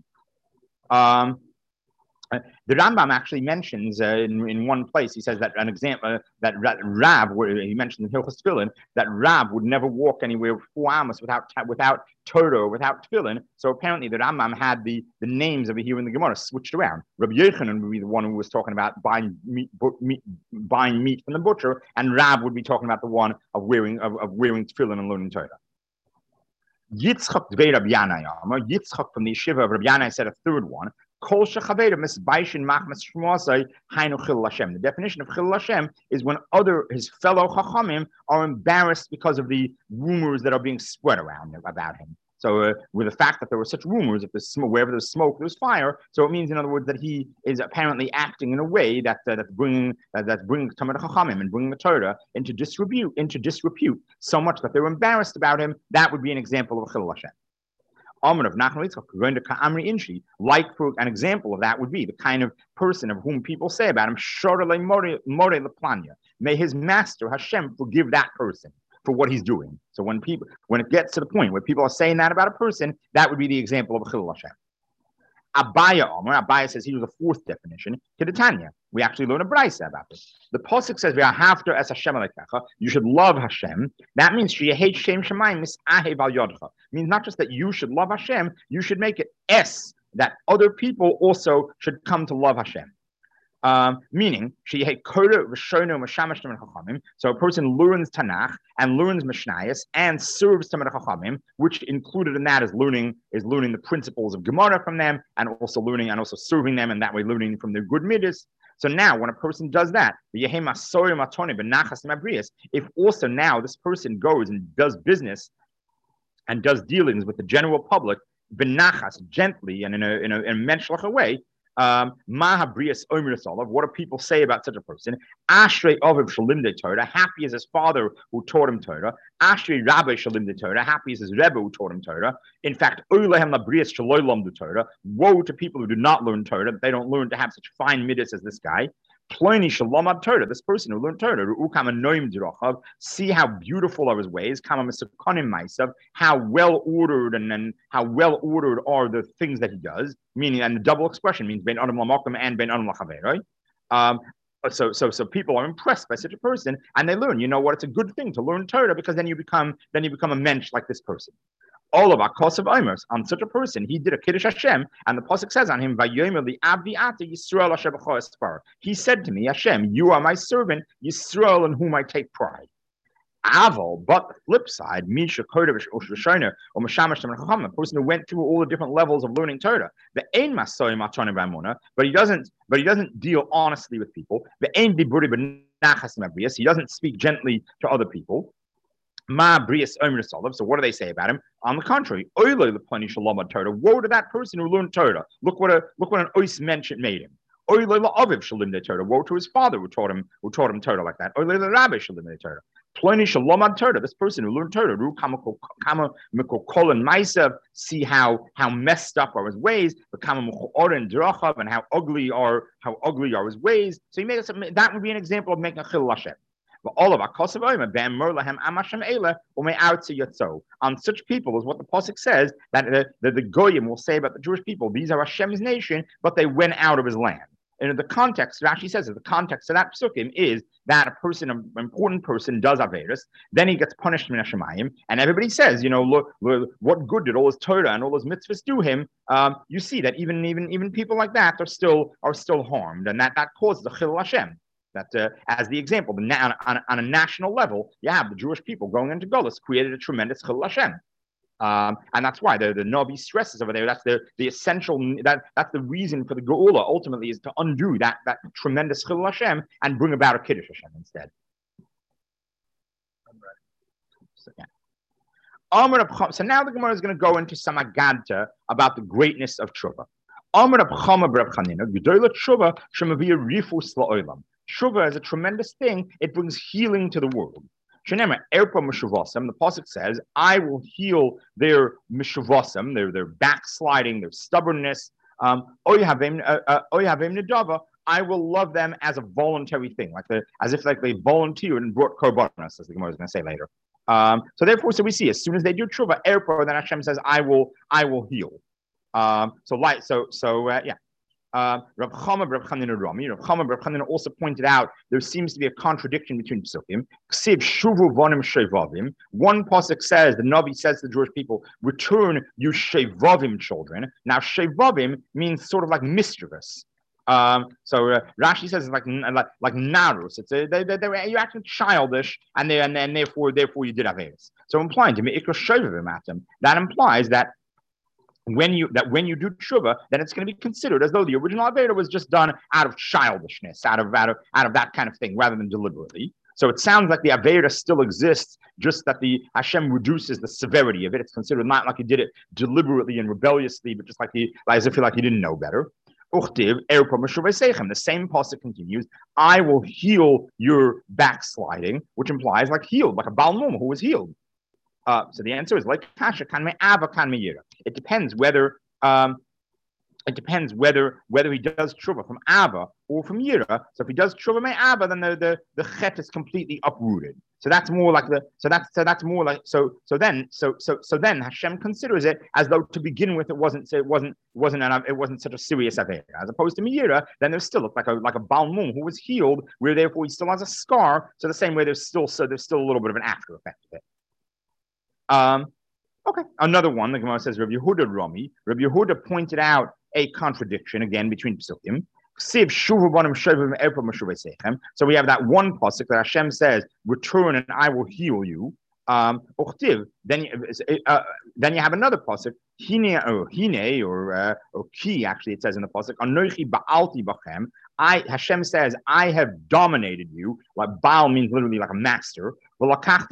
The Rambam actually mentions in one place, he says that an example that Rav, he mentions in Hilchos Tefillin, that Rav would never walk anywhere 4 amos without Torah, without Tefillin. So apparently the Rambam had the names over here in the Gemara switched around. Rabbi Yochanan would be the one who was talking about buying meat from the butcher, and Rav would be talking about the one of wearing Tefillin and learning Torah. Yitzchak Dvei Rabbi Yanai, Yitzchak from the Yeshiva of Rabbi Yanai said a third one. The definition of Chilul Hashem is when his fellow Chachamim are embarrassed because of the rumors that are being spread around about him. So with the fact that there were such rumors, if there's smoke, wherever there's smoke, there's fire. So it means, in other words, that he is apparently acting in a way that's bringing Talmid Chachamim and bringing the Torah into disrepute, so much that they're embarrassed about him. That would be an example of a Chilul Hashem. Amr of Nachman Yitzchak, going to Ka'amri Inshi, like for an example of that would be the kind of person of whom people say about him, Shorele More Leplanya. May his master Hashem forgive that person for what he's doing. So when it gets to the point where people are saying that about a person, that would be the example of a Chilul Hashem. Abaya says he was a fourth definition. Kedetanya. We actually learn a brisa about this. The pasuk says, "V'ahavta es Hashem alekecha." You should love Hashem. That means sheyehei shem shemayim misahev al yodcha. Means not just that you should love Hashem, you should make it that other people also should come to love Hashem. Meaning, so a person learns Tanakh and learns Mishnayos and serves Talmidei Chachamim, which included in that is learning the principles of Gemara from them, and also serving them, and that way learning from their good midas. So now, when a person does that, if also now this person goes and does business and does dealings with the general public, benachas, gently and in a menschliche way. What do people say about such a person? Ashrei Aviv Shalimdei Torah, happy is his father who taught him Torah. Ashrei Rabbi Shalimdei Torah, happy is his Rebbe who taught him Torah. In fact, Oilehem Labrias Shaloi Lamdu Torah, woe to people who do not learn Torah, that they don't learn to have such fine midas as this guy. Pliny Shalom Torah, this person who learned Torah, see how beautiful are his ways, how well ordered and how well ordered are the things that he does. Meaning, and the double expression means ben adam lamakom and ben adam lachaver, right? So people are impressed by such a person, and they learn. You know what? It's a good thing to learn Torah because then you become a mensch like this person. All of our cost of Omers on such a person, he did a Kiddush Hashem, and the pasuk says on him, he said to me, Hashem, you are my servant, Yisrael, in whom I take pride. Aval, but the flip side, Misha Kodevish or Shoshana or Mashamash a person who went through all the different levels of learning Torah. The Ein Masoy Matana Bamona, but he doesn't deal honestly with people. The Ein Diburi Benachas Mabrias, he doesn't speak gently to other people. Ma Brias Omer Solov. So what do they say about him? On the contrary, Oilo the Plani Shalom Torah. Woe to that person who learned Torah. Look what an ois mention made him. Oilo la Aviv Shalim de Torah. Woe to his father who taught him Torah like that. Oilo la Rabbi Shalim de Torah. Plani Shalom Torah. This person who learned Torah. Ru Kama Mikokol and Maisav. See how messed up are his ways. The Kama Muchor and Drachav, and how ugly are his ways. So he made us, that would be an example of making a Chilul Hashem. All of our on such people is what the pasuk says that the goyim will say about the Jewish people. These are Hashem's nation, but they went out of His land. And in the context, Rashi says that the context of that psukim is that an important person does averis, then he gets punished min hashemayim, and everybody says, look, what good did all his Torah and all his mitzvahs do him? You see that even people like that are still harmed, and that causes a chilul Hashem. That, as the example, on a national level, you have the Jewish people going into Golus created a tremendous chilul Hashem, and that's why the Navi stresses over there. That's the essential. That's the reason for the Geula ultimately is to undo that tremendous chilul Hashem and bring about a Kiddush Hashem instead. So now the Gemara is going to go into some aganta about the greatness of Tshuva. Tshuva is a tremendous thing. It brings healing to the world. The pasuk says, I will heal their mishuvasam, their backsliding, their stubbornness. I will love them as a voluntary thing, as if they volunteered and brought korbanos, as the Gemara is going to say later. So therefore, we see as soon as they do tshuva, then Hashem says, I will heal. Rav Chama, Rav Chanina Rami. Rav Chama, Rav Chanina also pointed out there seems to be a contradiction between psukim. Ksiv shuvu vonim shevavim. One pasuk says, the Navi says to the Jewish people, return you shevavim children. Now shevavim means sort of like mischievous. Rashi says it's like narus. It's you're acting childish, and therefore you did averis. So implying to me, that implies that when you do tshuva, then it's going to be considered as though the original avera was just done out of childishness, out of that kind of thing, rather than deliberately. So it sounds like the Avera still exists, just that the Hashem reduces the severity of it. It's considered not like he did it deliberately and rebelliously, but just like as if he didn't know better. The same pasuk continues, I will heal your backsliding, which implies like healed, like a Baal Mum who was healed. So the answer is like kasha kan me'ava kan me'yira. It depends whether he does tshuva from Ava or from Yira. So if he does tshuva me'ava, then the chet is completely uprooted. So that's more like so then Hashem considers it as though to begin with it wasn't such a serious affair. As opposed to Meira, then there's still like a Baal Mum who was healed, where therefore he still has a scar. So the same way there's still a little bit of an after effect of it. Okay, another one. The Gemara says Rabbi Yehuda Rami. Rabbi Yehuda pointed out a contradiction again between psukim. So we have that one pasuk that Hashem says, "Return and I will heal you." Then you have another pasuk, hine or ki. Actually, it says in the pasuk, "Anochi ba'alti bachem." Hashem says, I have dominated you. Like Baal means literally like a master. I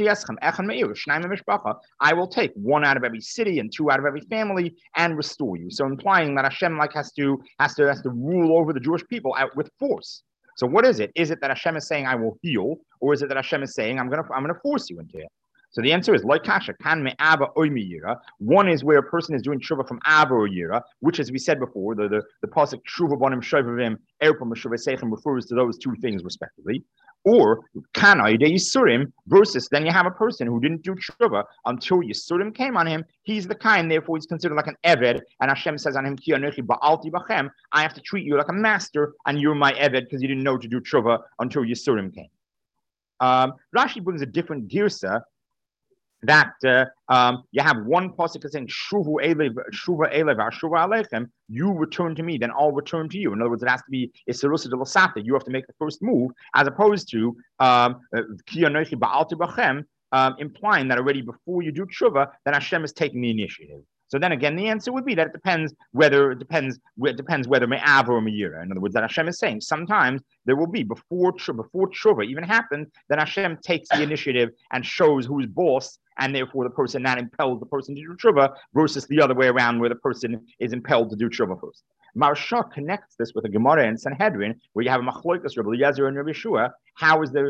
will take one out of every city and two out of every family and restore you. So implying that Hashem has to rule over the Jewish people out with force. So what is it? Is it that Hashem is saying I will heal, or is it that Hashem is saying I'm gonna force you into it? So the answer is like kasha kan me'ava oy miyira. One is where a person is doing tshuva from ava or yira, which, as we said before, the pasuk tshuva bonim shovavim erpam shovasechem refers to those two things respectively. Or kanai de yisurim versus then you have a person who didn't do tshuva until yisurim came on him. He's the kind, therefore he's considered like an eved, and Hashem says on him, ki anochi ba'alti bachem. I have to treat you like a master, and you're my eved because you didn't know to do tshuva until yisurim came. Rashi brings a different girsa. That you have one pasuk saying shuva elev aleichem, you return to me, then I'll return to you. In other words, it has to be isarusa de lasata. You have to make the first move, as opposed to ki anochi ba'alti bachem, implying that already before you do tshuva, then Hashem is taking the initiative. So then again, the answer would be that it depends whether me'av or me'ira. In other words, that Hashem is saying sometimes there will be before tshuva even happens, then Hashem takes the initiative and shows who's boss, and therefore the person that impels the person to do tshuva versus the other way around where the person is impelled to do tshuva first. Marsha connects this with a Gemara in Sanhedrin where you have a machlokas Rabbi Eliezer and Rabbi Yeshua. How is the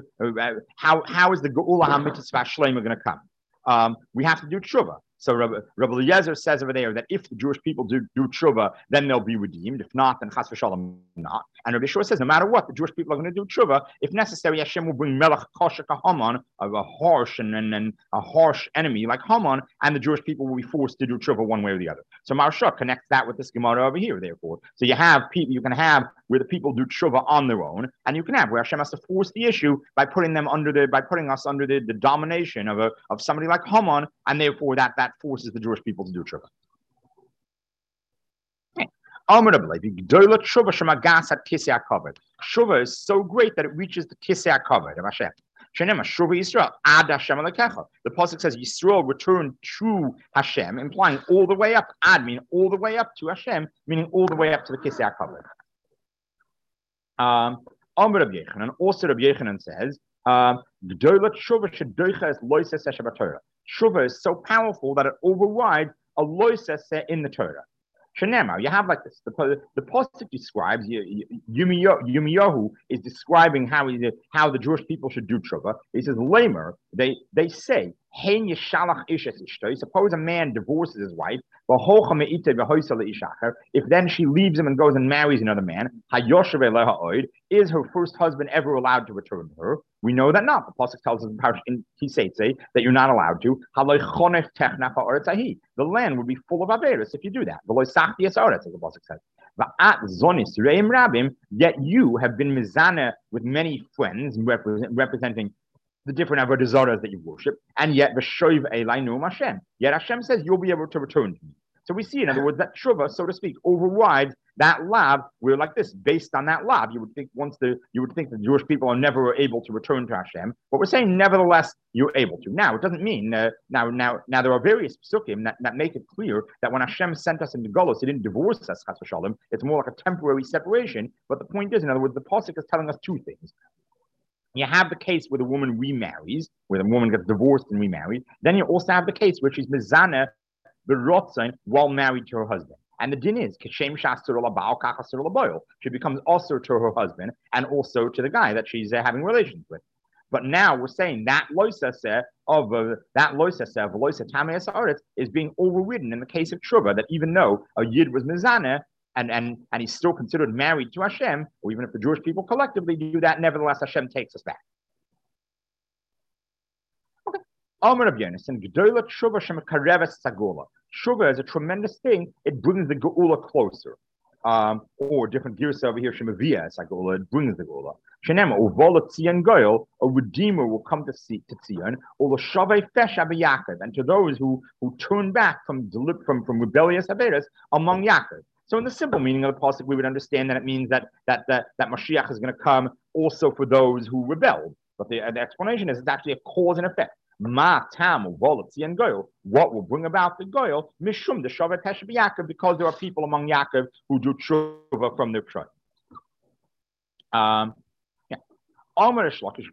Geula HaMitzvah Shlema going to come? We have to do tshuva. So Rabbi Eliezer says over there that if the Jewish people do tshuva, then they'll be redeemed. If not, then chas v'shalom not. And Rabbi Yeshua says no matter what, the Jewish people are going to do tshuva. If necessary, Hashem will bring melech kosher Haman, of a harsh and a harsh enemy like Haman, and the Jewish people will be forced to do tshuva one way or the other. So Marsha connects that with this Gemara over here. Therefore, so you can have where the people do tshuva on their own, and you can have where Hashem has to force the issue by putting us under the domination of somebody like Haman, and therefore that forces the Jewish people to do tshuva. Tshuva is so great that it reaches the kisei hakavod of Hashem. The pasuk says Yisrael returned to Hashem, implying all the way up. Ad meaning all the way up to Hashem, meaning all the way up to the kisei hakavod. And also Rabbi Yechanan says, Tshuva is so powerful that it overrides a loisa in the Torah. Shenema, you have like this. The pasuk describes Yirmiyahu is describing how the Jewish people should do tshuva. He says, "Lamer." They say, "Hein yishalach ishes ishtoi." Suppose a man divorces his wife. If then she leaves him and goes and marries another man, is her first husband ever allowed to return to her? We know that not. The pasuk tells us in Kiseitze that you're not allowed to. The land would be full of averis if you do that. As the pasuk says. Yet you have been mizana with many friends representing the different avodah zaras that you worship, and yet Yet Hashem says you'll be able to return to me. So we see, in other words, that tshuva, so to speak, overrides that lav. We're like this, based on that lav. You would think the Jewish people are never able to return to Hashem, but we're saying nevertheless you're able to. Now it doesn't mean now there are various psukim that make it clear that when Hashem sent us into Golos, He didn't divorce us, chas v'shalom. It's more like a temporary separation. But the point is, in other words, the pasuk is telling us two things. You have the case where the woman remarries, where the woman gets divorced and remarried. Then you also have the case where she's mizana b'rotzen while married to her husband. And the din is, she becomes also to her husband and also to the guy that she's having relations with. But now we're saying that loisa of loisa tameas aretz is being overridden in the case of tshuva, that even though a yid was mizana and he's still considered married to Hashem, or even if the Jewish people collectively do that, nevertheless Hashem takes us back. Okay. Amar Rav Yonasan, G'dola tshuva shemekareves sagula. Tshuva is a tremendous thing. It brings the geula closer. Or different gears over here, shemavia sagula. It brings the geula. Shenema uvola tzion goyel, a redeemer will come to Tzion. Or l'shavei fesha b'Yaakov, and to those who turn back from rebellious avedas among Yaakov. So in the simple meaning of the pasuk, we would understand that it means that Mashiach is going to come also for those who rebelled. But the explanation is it's actually a cause and effect. Ma tam and goyel. What will bring about the goyel? Mishum the shavet tesha b'Yaakov, because there are people among Yaakov who do tshuva from their tribe. Tshuva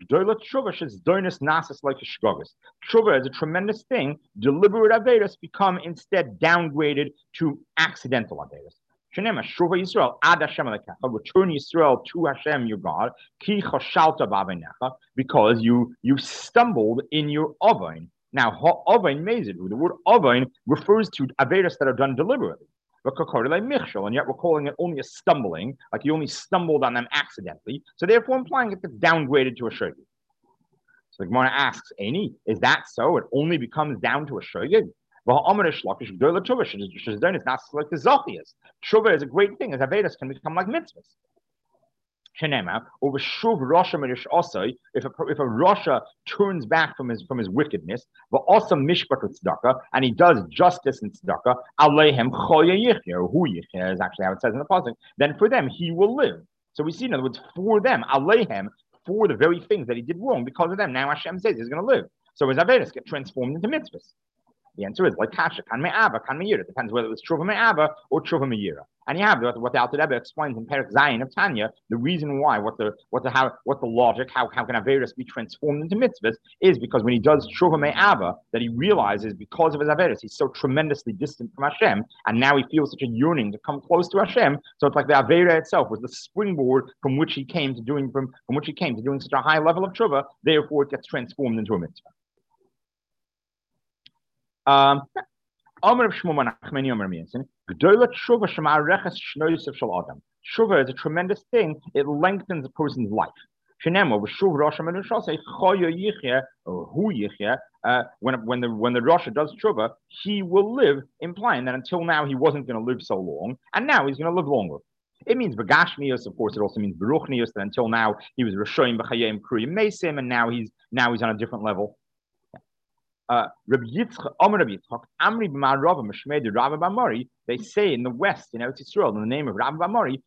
is a tremendous thing. Deliberate avedas become instead downgraded to accidental avedas. Shenema Shuva Yisrael ad Hashem Elokecha, return Yisrael to Hashem your God, ki chashalta b'aveinecha, because you stumbled in your ovain. Now ovain mezid, the word ovain refers to avedas that are done deliberately. And yet we're calling it only a stumbling, like you only stumbled on them accidentally. So therefore implying it gets downgraded to a shogeg. So the Gemara asks, Eini, is that so? It only becomes down to a shogeg? It's not like the Zochias. Tshuva is a great thing, as Avedas can become like mitzvahs. If a Rasha turns back from his wickedness, but also mishpat with tzedakah, and he does justice in tzedakah, aleihem choya yichya, or hu yichya is actually how it says in the pasuk, then for them he will live. So we see, in other words, for them, aleihem, for the very things that he did wrong, because of them, now Hashem says he's going to live. So his Avedas get transformed into mitzvahs. The answer is like kasha, kan me'ava, kan me'ira. It depends whether it's tshuva me'ava or tshuva me'ira. And you have what the Alter Rebbe explains in Perek Zayin of Tanya, the reason why, what the logic, how can Averis be transformed into mitzvahs, is because when he does tshuva me'ava, that he realizes because of his Averis, he's so tremendously distant from Hashem, and now he feels such a yearning to come close to Hashem. So it's like the Avera itself was the springboard from which he came to doing such a high level of tshuva. Therefore, it gets transformed into a mitzvah. Tshuva is a tremendous thing. It lengthens a person's life. When the Rasha does tshuva, he will live, implying that until now he wasn't going to live so long, and now he's going to live longer. It means Bagashmius, of course. It also means Beruchnius, that until now he was Rishoyim B'chayim Kriyim Mesim, and now he's on a different level. Rabbi Yitzchak, Amri b'Ma'arava Meshmei Rabbi Bamari, they say in the West, in Eretz Yisrael, in the name of Rabbi Bamari,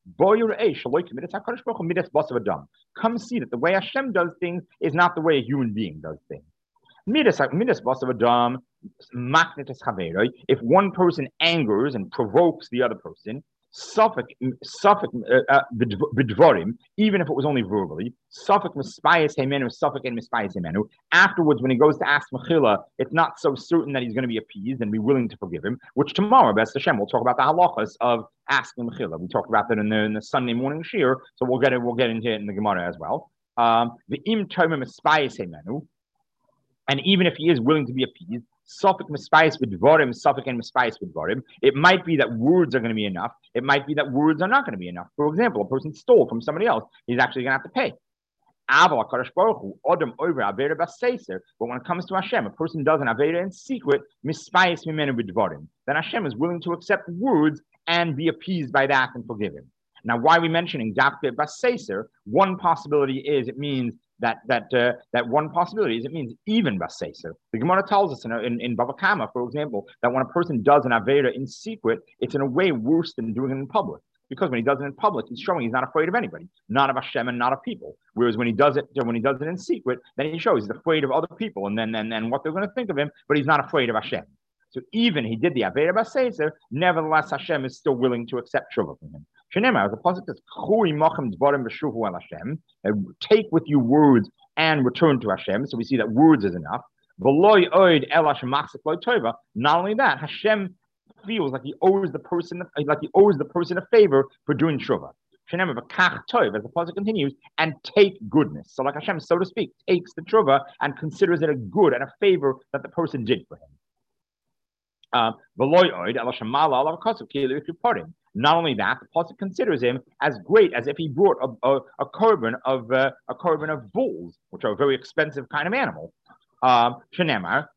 come see that the way Hashem does things is not the way a human being does things. If one person angers and provokes the other person, bidvorim, even if it was only verbally, afterwards, when he goes to ask Mechila, it's not so certain that he's going to be appeased and be willing to forgive him, which tomorrow, B'ez Hashem, we'll talk about the halachas of asking Mechila. We talked about that in the Sunday morning shir, so we'll get into it in the Gemara as well. The im tomim hemenu, and even if he is willing to be appeased, Suffolk mispayis with Dvorim, Suffolk and mispayis with Dvorim. It might be that words are going to be enough. It might be that words are not going to be enough. For example, a person stole from somebody else. He's actually going to have to pay. But when it comes to Hashem, a person does an Aveda in secret, mispayis mimenu with Dvorim. Then Hashem is willing to accept words and be appeased by that and forgive him. Now, why are we mentioning Dafke Baseser? One possibility is it means that one possibility is it means even Baseser. The Gemara tells us in Bava Kama, for example, that when a person does an Aveda in secret, it's in a way worse than doing it in public. Because when he does it in public, he's showing he's not afraid of anybody, not of Hashem and not of people. Whereas when he does it in secret, then he shows he's afraid of other people and then what they're going to think of him, but he's not afraid of Hashem. So even he did the Aveda Baseser, nevertheless Hashem is still willing to accept Shuvah from him. Shenemar, the pasuk says, "Chui machem dvarim b'shuvu el Hashem." Take with you words and return to Hashem. So we see that words is enough. V'loy oid el Hashem machzik loy tova. Not only that, Hashem feels like he owes the person a favor for doing tshuva. Shenemar v'kach tov, as the pasuk continues, and take goodness. So like Hashem, so to speak, takes the tshuva and considers it a good and a favor that the person did for him. Not only that, the pasuk considers him as great as if he brought a korban of bulls, which are a very expensive kind of animal. As that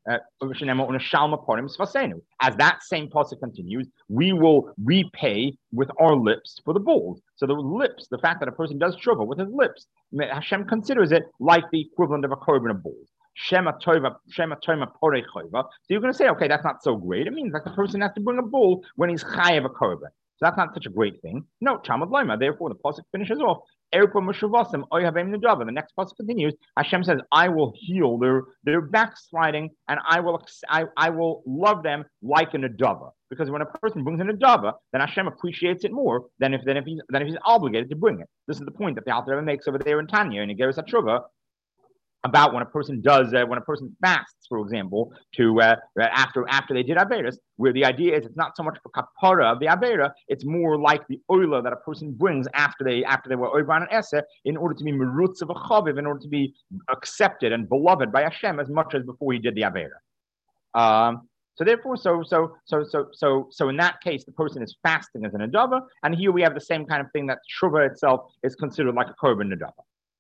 same pasuk continues, we will repay with our lips for the bulls. So the lips, the fact that a person does tshuva with his lips, Hashem considers it like the equivalent of a korban of bulls. Shema Tova Porei Chayva. So you're going to say, okay, that's not so great. It means that the person has to bring a bull when he's chayav a korban. So that's not such a great thing. No, Chamad Lema. Therefore, the pasuk finishes off. The next pasuk continues. Hashem says, "I will heal their backsliding, and I will love them like an adava." Because when a person brings an adava, then Hashem appreciates it more than if he's obligated to bring it. This is the point that the Alter Rebbe makes over there in Tanya and Igeres HaTshuva, about when a person fasts, for example, to after they did Averis, where the idea is it's not so much for kapara of the Avera, it's more like the oila that a person brings after they were oivan and ese, in order to be merutz of a chaviv, in order to be accepted and beloved by Hashem as much as before he did the Avera. So therefore, so in that case, the person is fasting as an adava, and here we have the same kind of thing that tshuva itself is considered like a korban adava.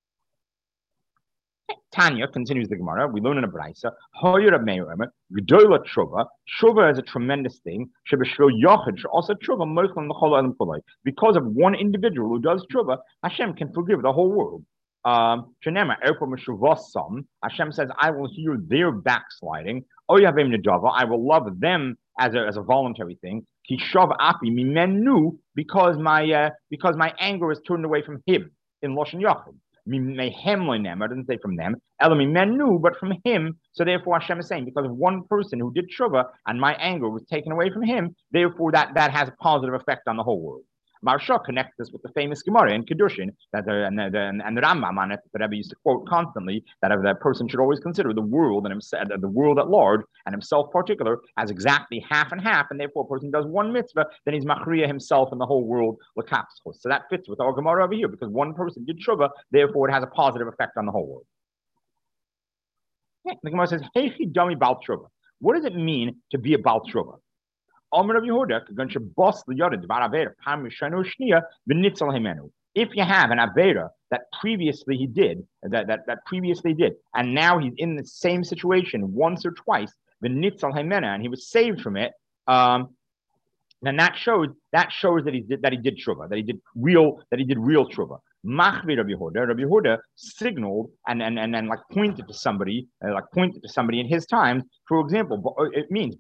Tanya continues the Gemara. We learn in a brayso. Gdola tshuva. Tshuva is a tremendous thing. Also tshuva because of one individual who does tshuva, Hashem can forgive the whole world. Hashem says, "I will heal their backsliding. I will love them as a voluntary thing. Because my anger is turned away from him in Lashon Yachid. It doesn't say from them, but from him. So therefore Hashem is saying, because of one person who did tshuva and my anger was taken away from him, therefore that has a positive effect on the whole world. Maharsha connects this with the famous Gemara in Kedushin, and the Rambam on it, that Rebbe used to quote constantly, that a person should always consider the world and himself, the world at large, and himself particular, as exactly half and half, and therefore a person does one mitzvah, then he's machriya himself and the whole world l'kapschus. So that fits with our Gemara over here, because one person did tshuva, therefore it has a positive effect on the whole world. The Gemara says, "Heichi dami bal tshuva." What does it mean to be a bal tshuva? If you have an avera that previously he did, that previously did, and now he's in the same situation once or twice, and he was saved from it, then that shows that he did tshuva, that he did real tshuva. Machvi Rabbi Yehuda signaled and like pointed to somebody in his time. For example, it means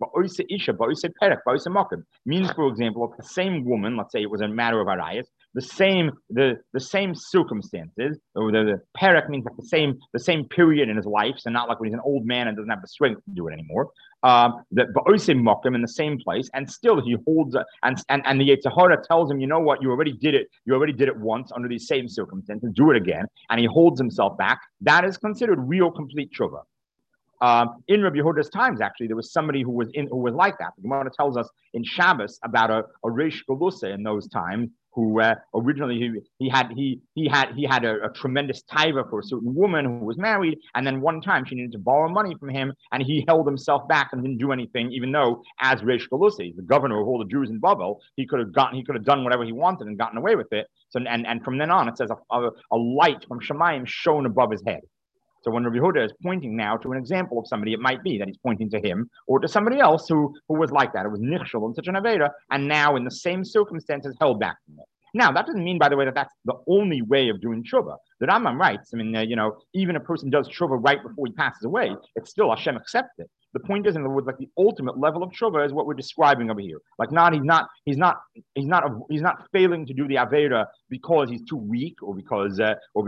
means, for example, if the same woman, let's say it was a matter of arayas, the same circumstances, or the perek means like the same period in his life, so not like when he's an old man and doesn't have the strength to do it anymore. That ba'osim mokim in the same place, and still he holds and the Yetzer Hara tells him, you know what, you already did it once under these same circumstances, do it again, and he holds himself back. That is considered real complete tshuva. In Rabbi Yehuda's times, actually, there was somebody who was like that. The Gemara tells us in Shabbos about a Reish Galusa in those times, who originally he had a tremendous taiva for a certain woman who was married, and then one time she needed to borrow money from him, and he held himself back and didn't do anything, even though as Reish Galusa, the governor of all the Jews in Babel, he could have done whatever he wanted and gotten away with it. So and from then on, it says a light from Shemayim shone above his head. So when Rabbi Yehuda is pointing now to an example of somebody, it might be that he's pointing to him or to somebody else who was like that. It was nichshel in such an avera, and now in the same circumstances held back from it. Now, that doesn't mean, by the way, that that's the only way of doing tshuva. The Rambam writes, even a person does tshuva right before he passes away, it's still Hashem accepts it. The point is, in other words, like the ultimate level of tshuva is what we're describing over here. Like, he's not failing to do the avera because he's too weak or because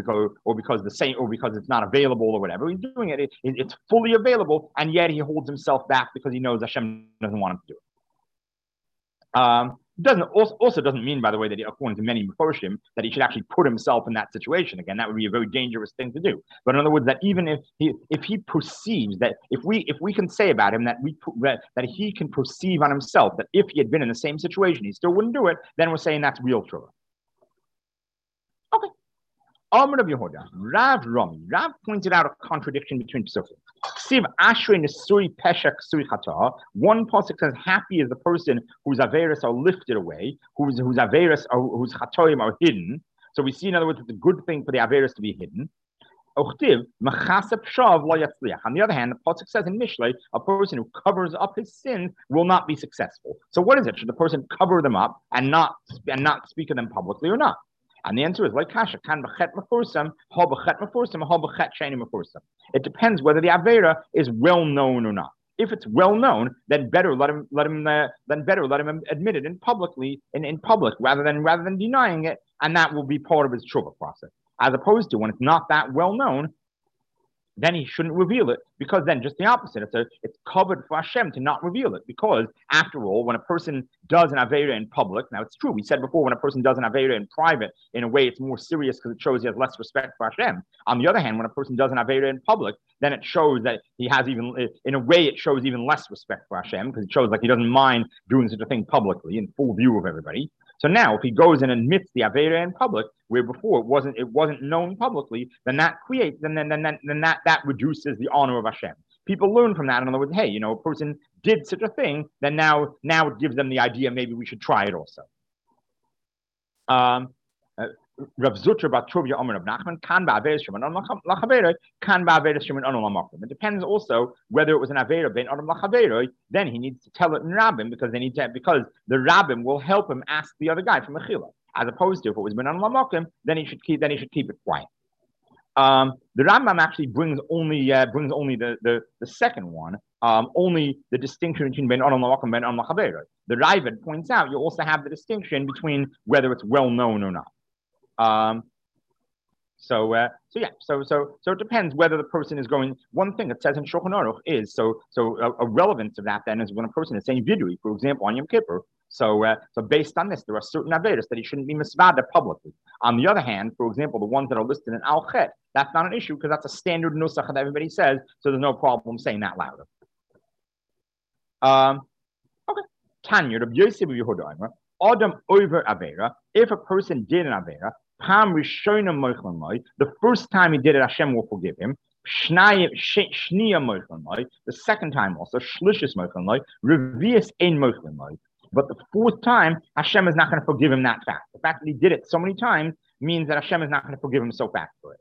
it's not available or whatever. He's doing it. It's fully available, and yet he holds himself back because he knows Hashem doesn't want him to do it. also doesn't mean, by the way, that according to many Mephoshim, that he should actually put himself in that situation. Again, that would be a very dangerous thing to do. But in other words, that even if he perceives that if we can say about him that that he can perceive on himself that if he had been in the same situation, he still wouldn't do it, then we're saying that's real true. Okay. Amr of Yehuda, Rav Rami. Rav pointed out a contradiction between psukim. Siv Ashrei Nesuri Peshach Suri Chata. One pasuk says, "Happy is the person whose averos are lifted away, whose averos or whose chatoim are hidden." So we see, in other words, it's a good thing for the averos to be hidden. On the other hand, the pasuk says in Mishlei, a person who covers up his sins will not be successful. So what is it? Should the person cover them up and not speak of them publicly or not? And the answer is like kasha kan b'chet mefursam, ha b'chet mefursam, ha b'chet sheni mefursam. It depends whether the avera is well known or not. If it's well known, then better let him admit it in public rather than denying it, and that will be part of his tshuva process. As opposed to when it's not that well known, then he shouldn't reveal it, because then just the opposite. It's covered for Hashem to not reveal it, because after all, when a person does an Aveira in public, now it's true, we said before, when a person does an Aveira in private, in a way it's more serious because it shows he has less respect for Hashem. On the other hand, when a person does an Aveira in public, then it shows that he has in a way, it shows even less respect for Hashem, because it shows like he doesn't mind doing such a thing publicly in full view of everybody. So now, if he goes and admits the Aveira in public, where before it wasn't known publicly, then that creates, then that reduces the honor of Hashem. People learn from that. In other words, hey, a person did such a thing, then now it gives them the idea maybe we should try it also. Rav Zutra bat Tovia Omer of Nachman kan ba'averes shemin adam lachavera kan ba'averes shemin adam lamakom. It depends also whether it was an avera ben adam lachavera. Then he needs to tell it in Rabbim because the Rabbim will help him ask the other guy for mechila. As opposed to if it was ben adam lamakom, then he should keep it quiet. The Rambam actually brings only the second one, only the distinction between ben adam lamakom and ben adam lachavera. The Raavad points out you also have the distinction between whether it's well known or not. So it depends whether the person is going. One thing it says in Shulchan Aruch is a relevance of that then is when a person is saying vidui, for example, on Yom Kippur. So based on this, there are certain averos that he shouldn't be misvada publicly. On the other hand, for example, the ones that are listed in Al Chet, that's not an issue because that's a standard nusach that everybody says, so there's no problem saying that louder. Okay, Tanya, Rabbi Yosef of Yehuda Omer, Adam over avera. If a person did an avera, the first time he did it, Hashem will forgive him. The second time also, but the fourth time, Hashem is not going to forgive him that fast. The fact that he did it so many times means that Hashem is not going to forgive him so fast for it.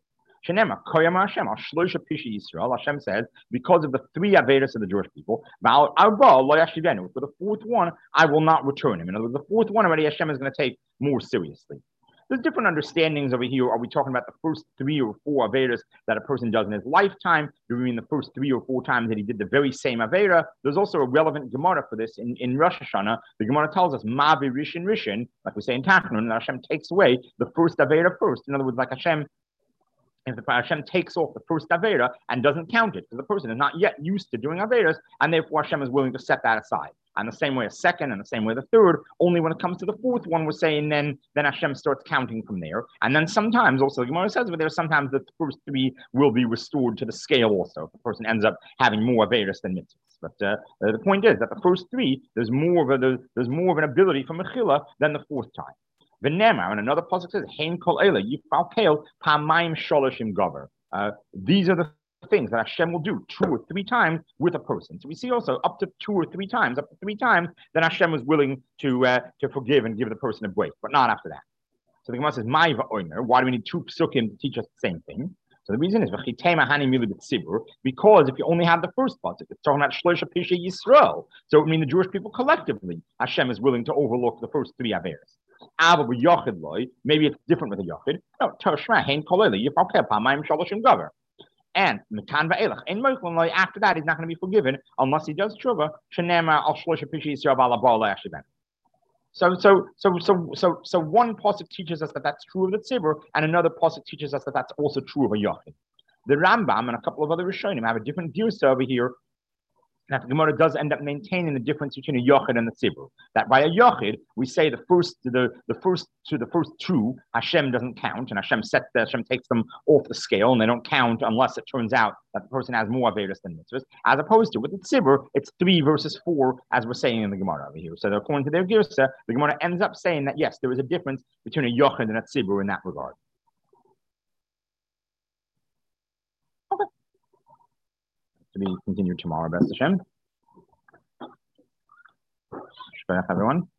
Hashem says, because of the three averos of the Jewish people, for the fourth one, I will not return him. In other words, the fourth one already Hashem is going to take more seriously. There's different understandings over here. Are we talking about the first 3 or 4 averas that a person does in his lifetime? Do we mean the first 3 or 4 times that he did the very same avera? There's also a relevant Gemara for this in Rosh Hashanah. The Gemara tells us, Mavi Rishon Rishon, like we say in Tachnun, that Hashem takes away the first avera first. In other words, like Hashem takes off the first avera and doesn't count it, because the person is not yet used to doing averas, and therefore Hashem is willing to set that aside. And the same way a second, and the same way the third. Only when it comes to the fourth one, we're saying then Hashem starts counting from there. And then sometimes, also the Gemara says, but there's sometimes the first 3 will be restored to the scale also. If the person ends up having more averas than mitzvahs. But the point is that the first 3, there's more of an ability for mechila than the fourth time. V'nemar, and another pasuk says, Hein kol ele yifal keil pamayim sholoshim gover. These are the things that Hashem will do 2 or 3 times with a person. So we see also up to 2 or 3 times, then Hashem was willing to forgive and give the person a break, but not after that. So the Gemara says, why do we need 2 psukim to teach us the same thing? So the reason is because if you only have the first pasuk, it's talking about Shloisha Pisha Yisrael. So it means the Jewish people collectively, Hashem is willing to overlook the first 3 averas. Maybe it's different with a Yochid. No, Toshma, Hein Kolele, Yifalkel, Pamayim Shaloshim Gover. And after that, he's not going to be forgiven unless he does tshuva. So one pasuk teaches us that that's true of the tzibur, and another pasuk teaches us that that's also true of a yachid. The Rambam and a couple of other Rishonim have a different view over here Now, the Gemara does end up maintaining the difference between a yochid and a tzibur. That by a yochid, we say the first two, Hashem doesn't count, and Hashem takes them off the scale, and they don't count unless it turns out that the person has more averos than mitzvahs. As opposed to with the tzibur, it's 3 versus 4, as we're saying in the Gemara over here. So according to their girsa, the Gemara ends up saying that yes, there is a difference between a yochid and a tzibur in that regard. Okay. To be continued tomorrow, best Hashem. Shkoyach, everyone.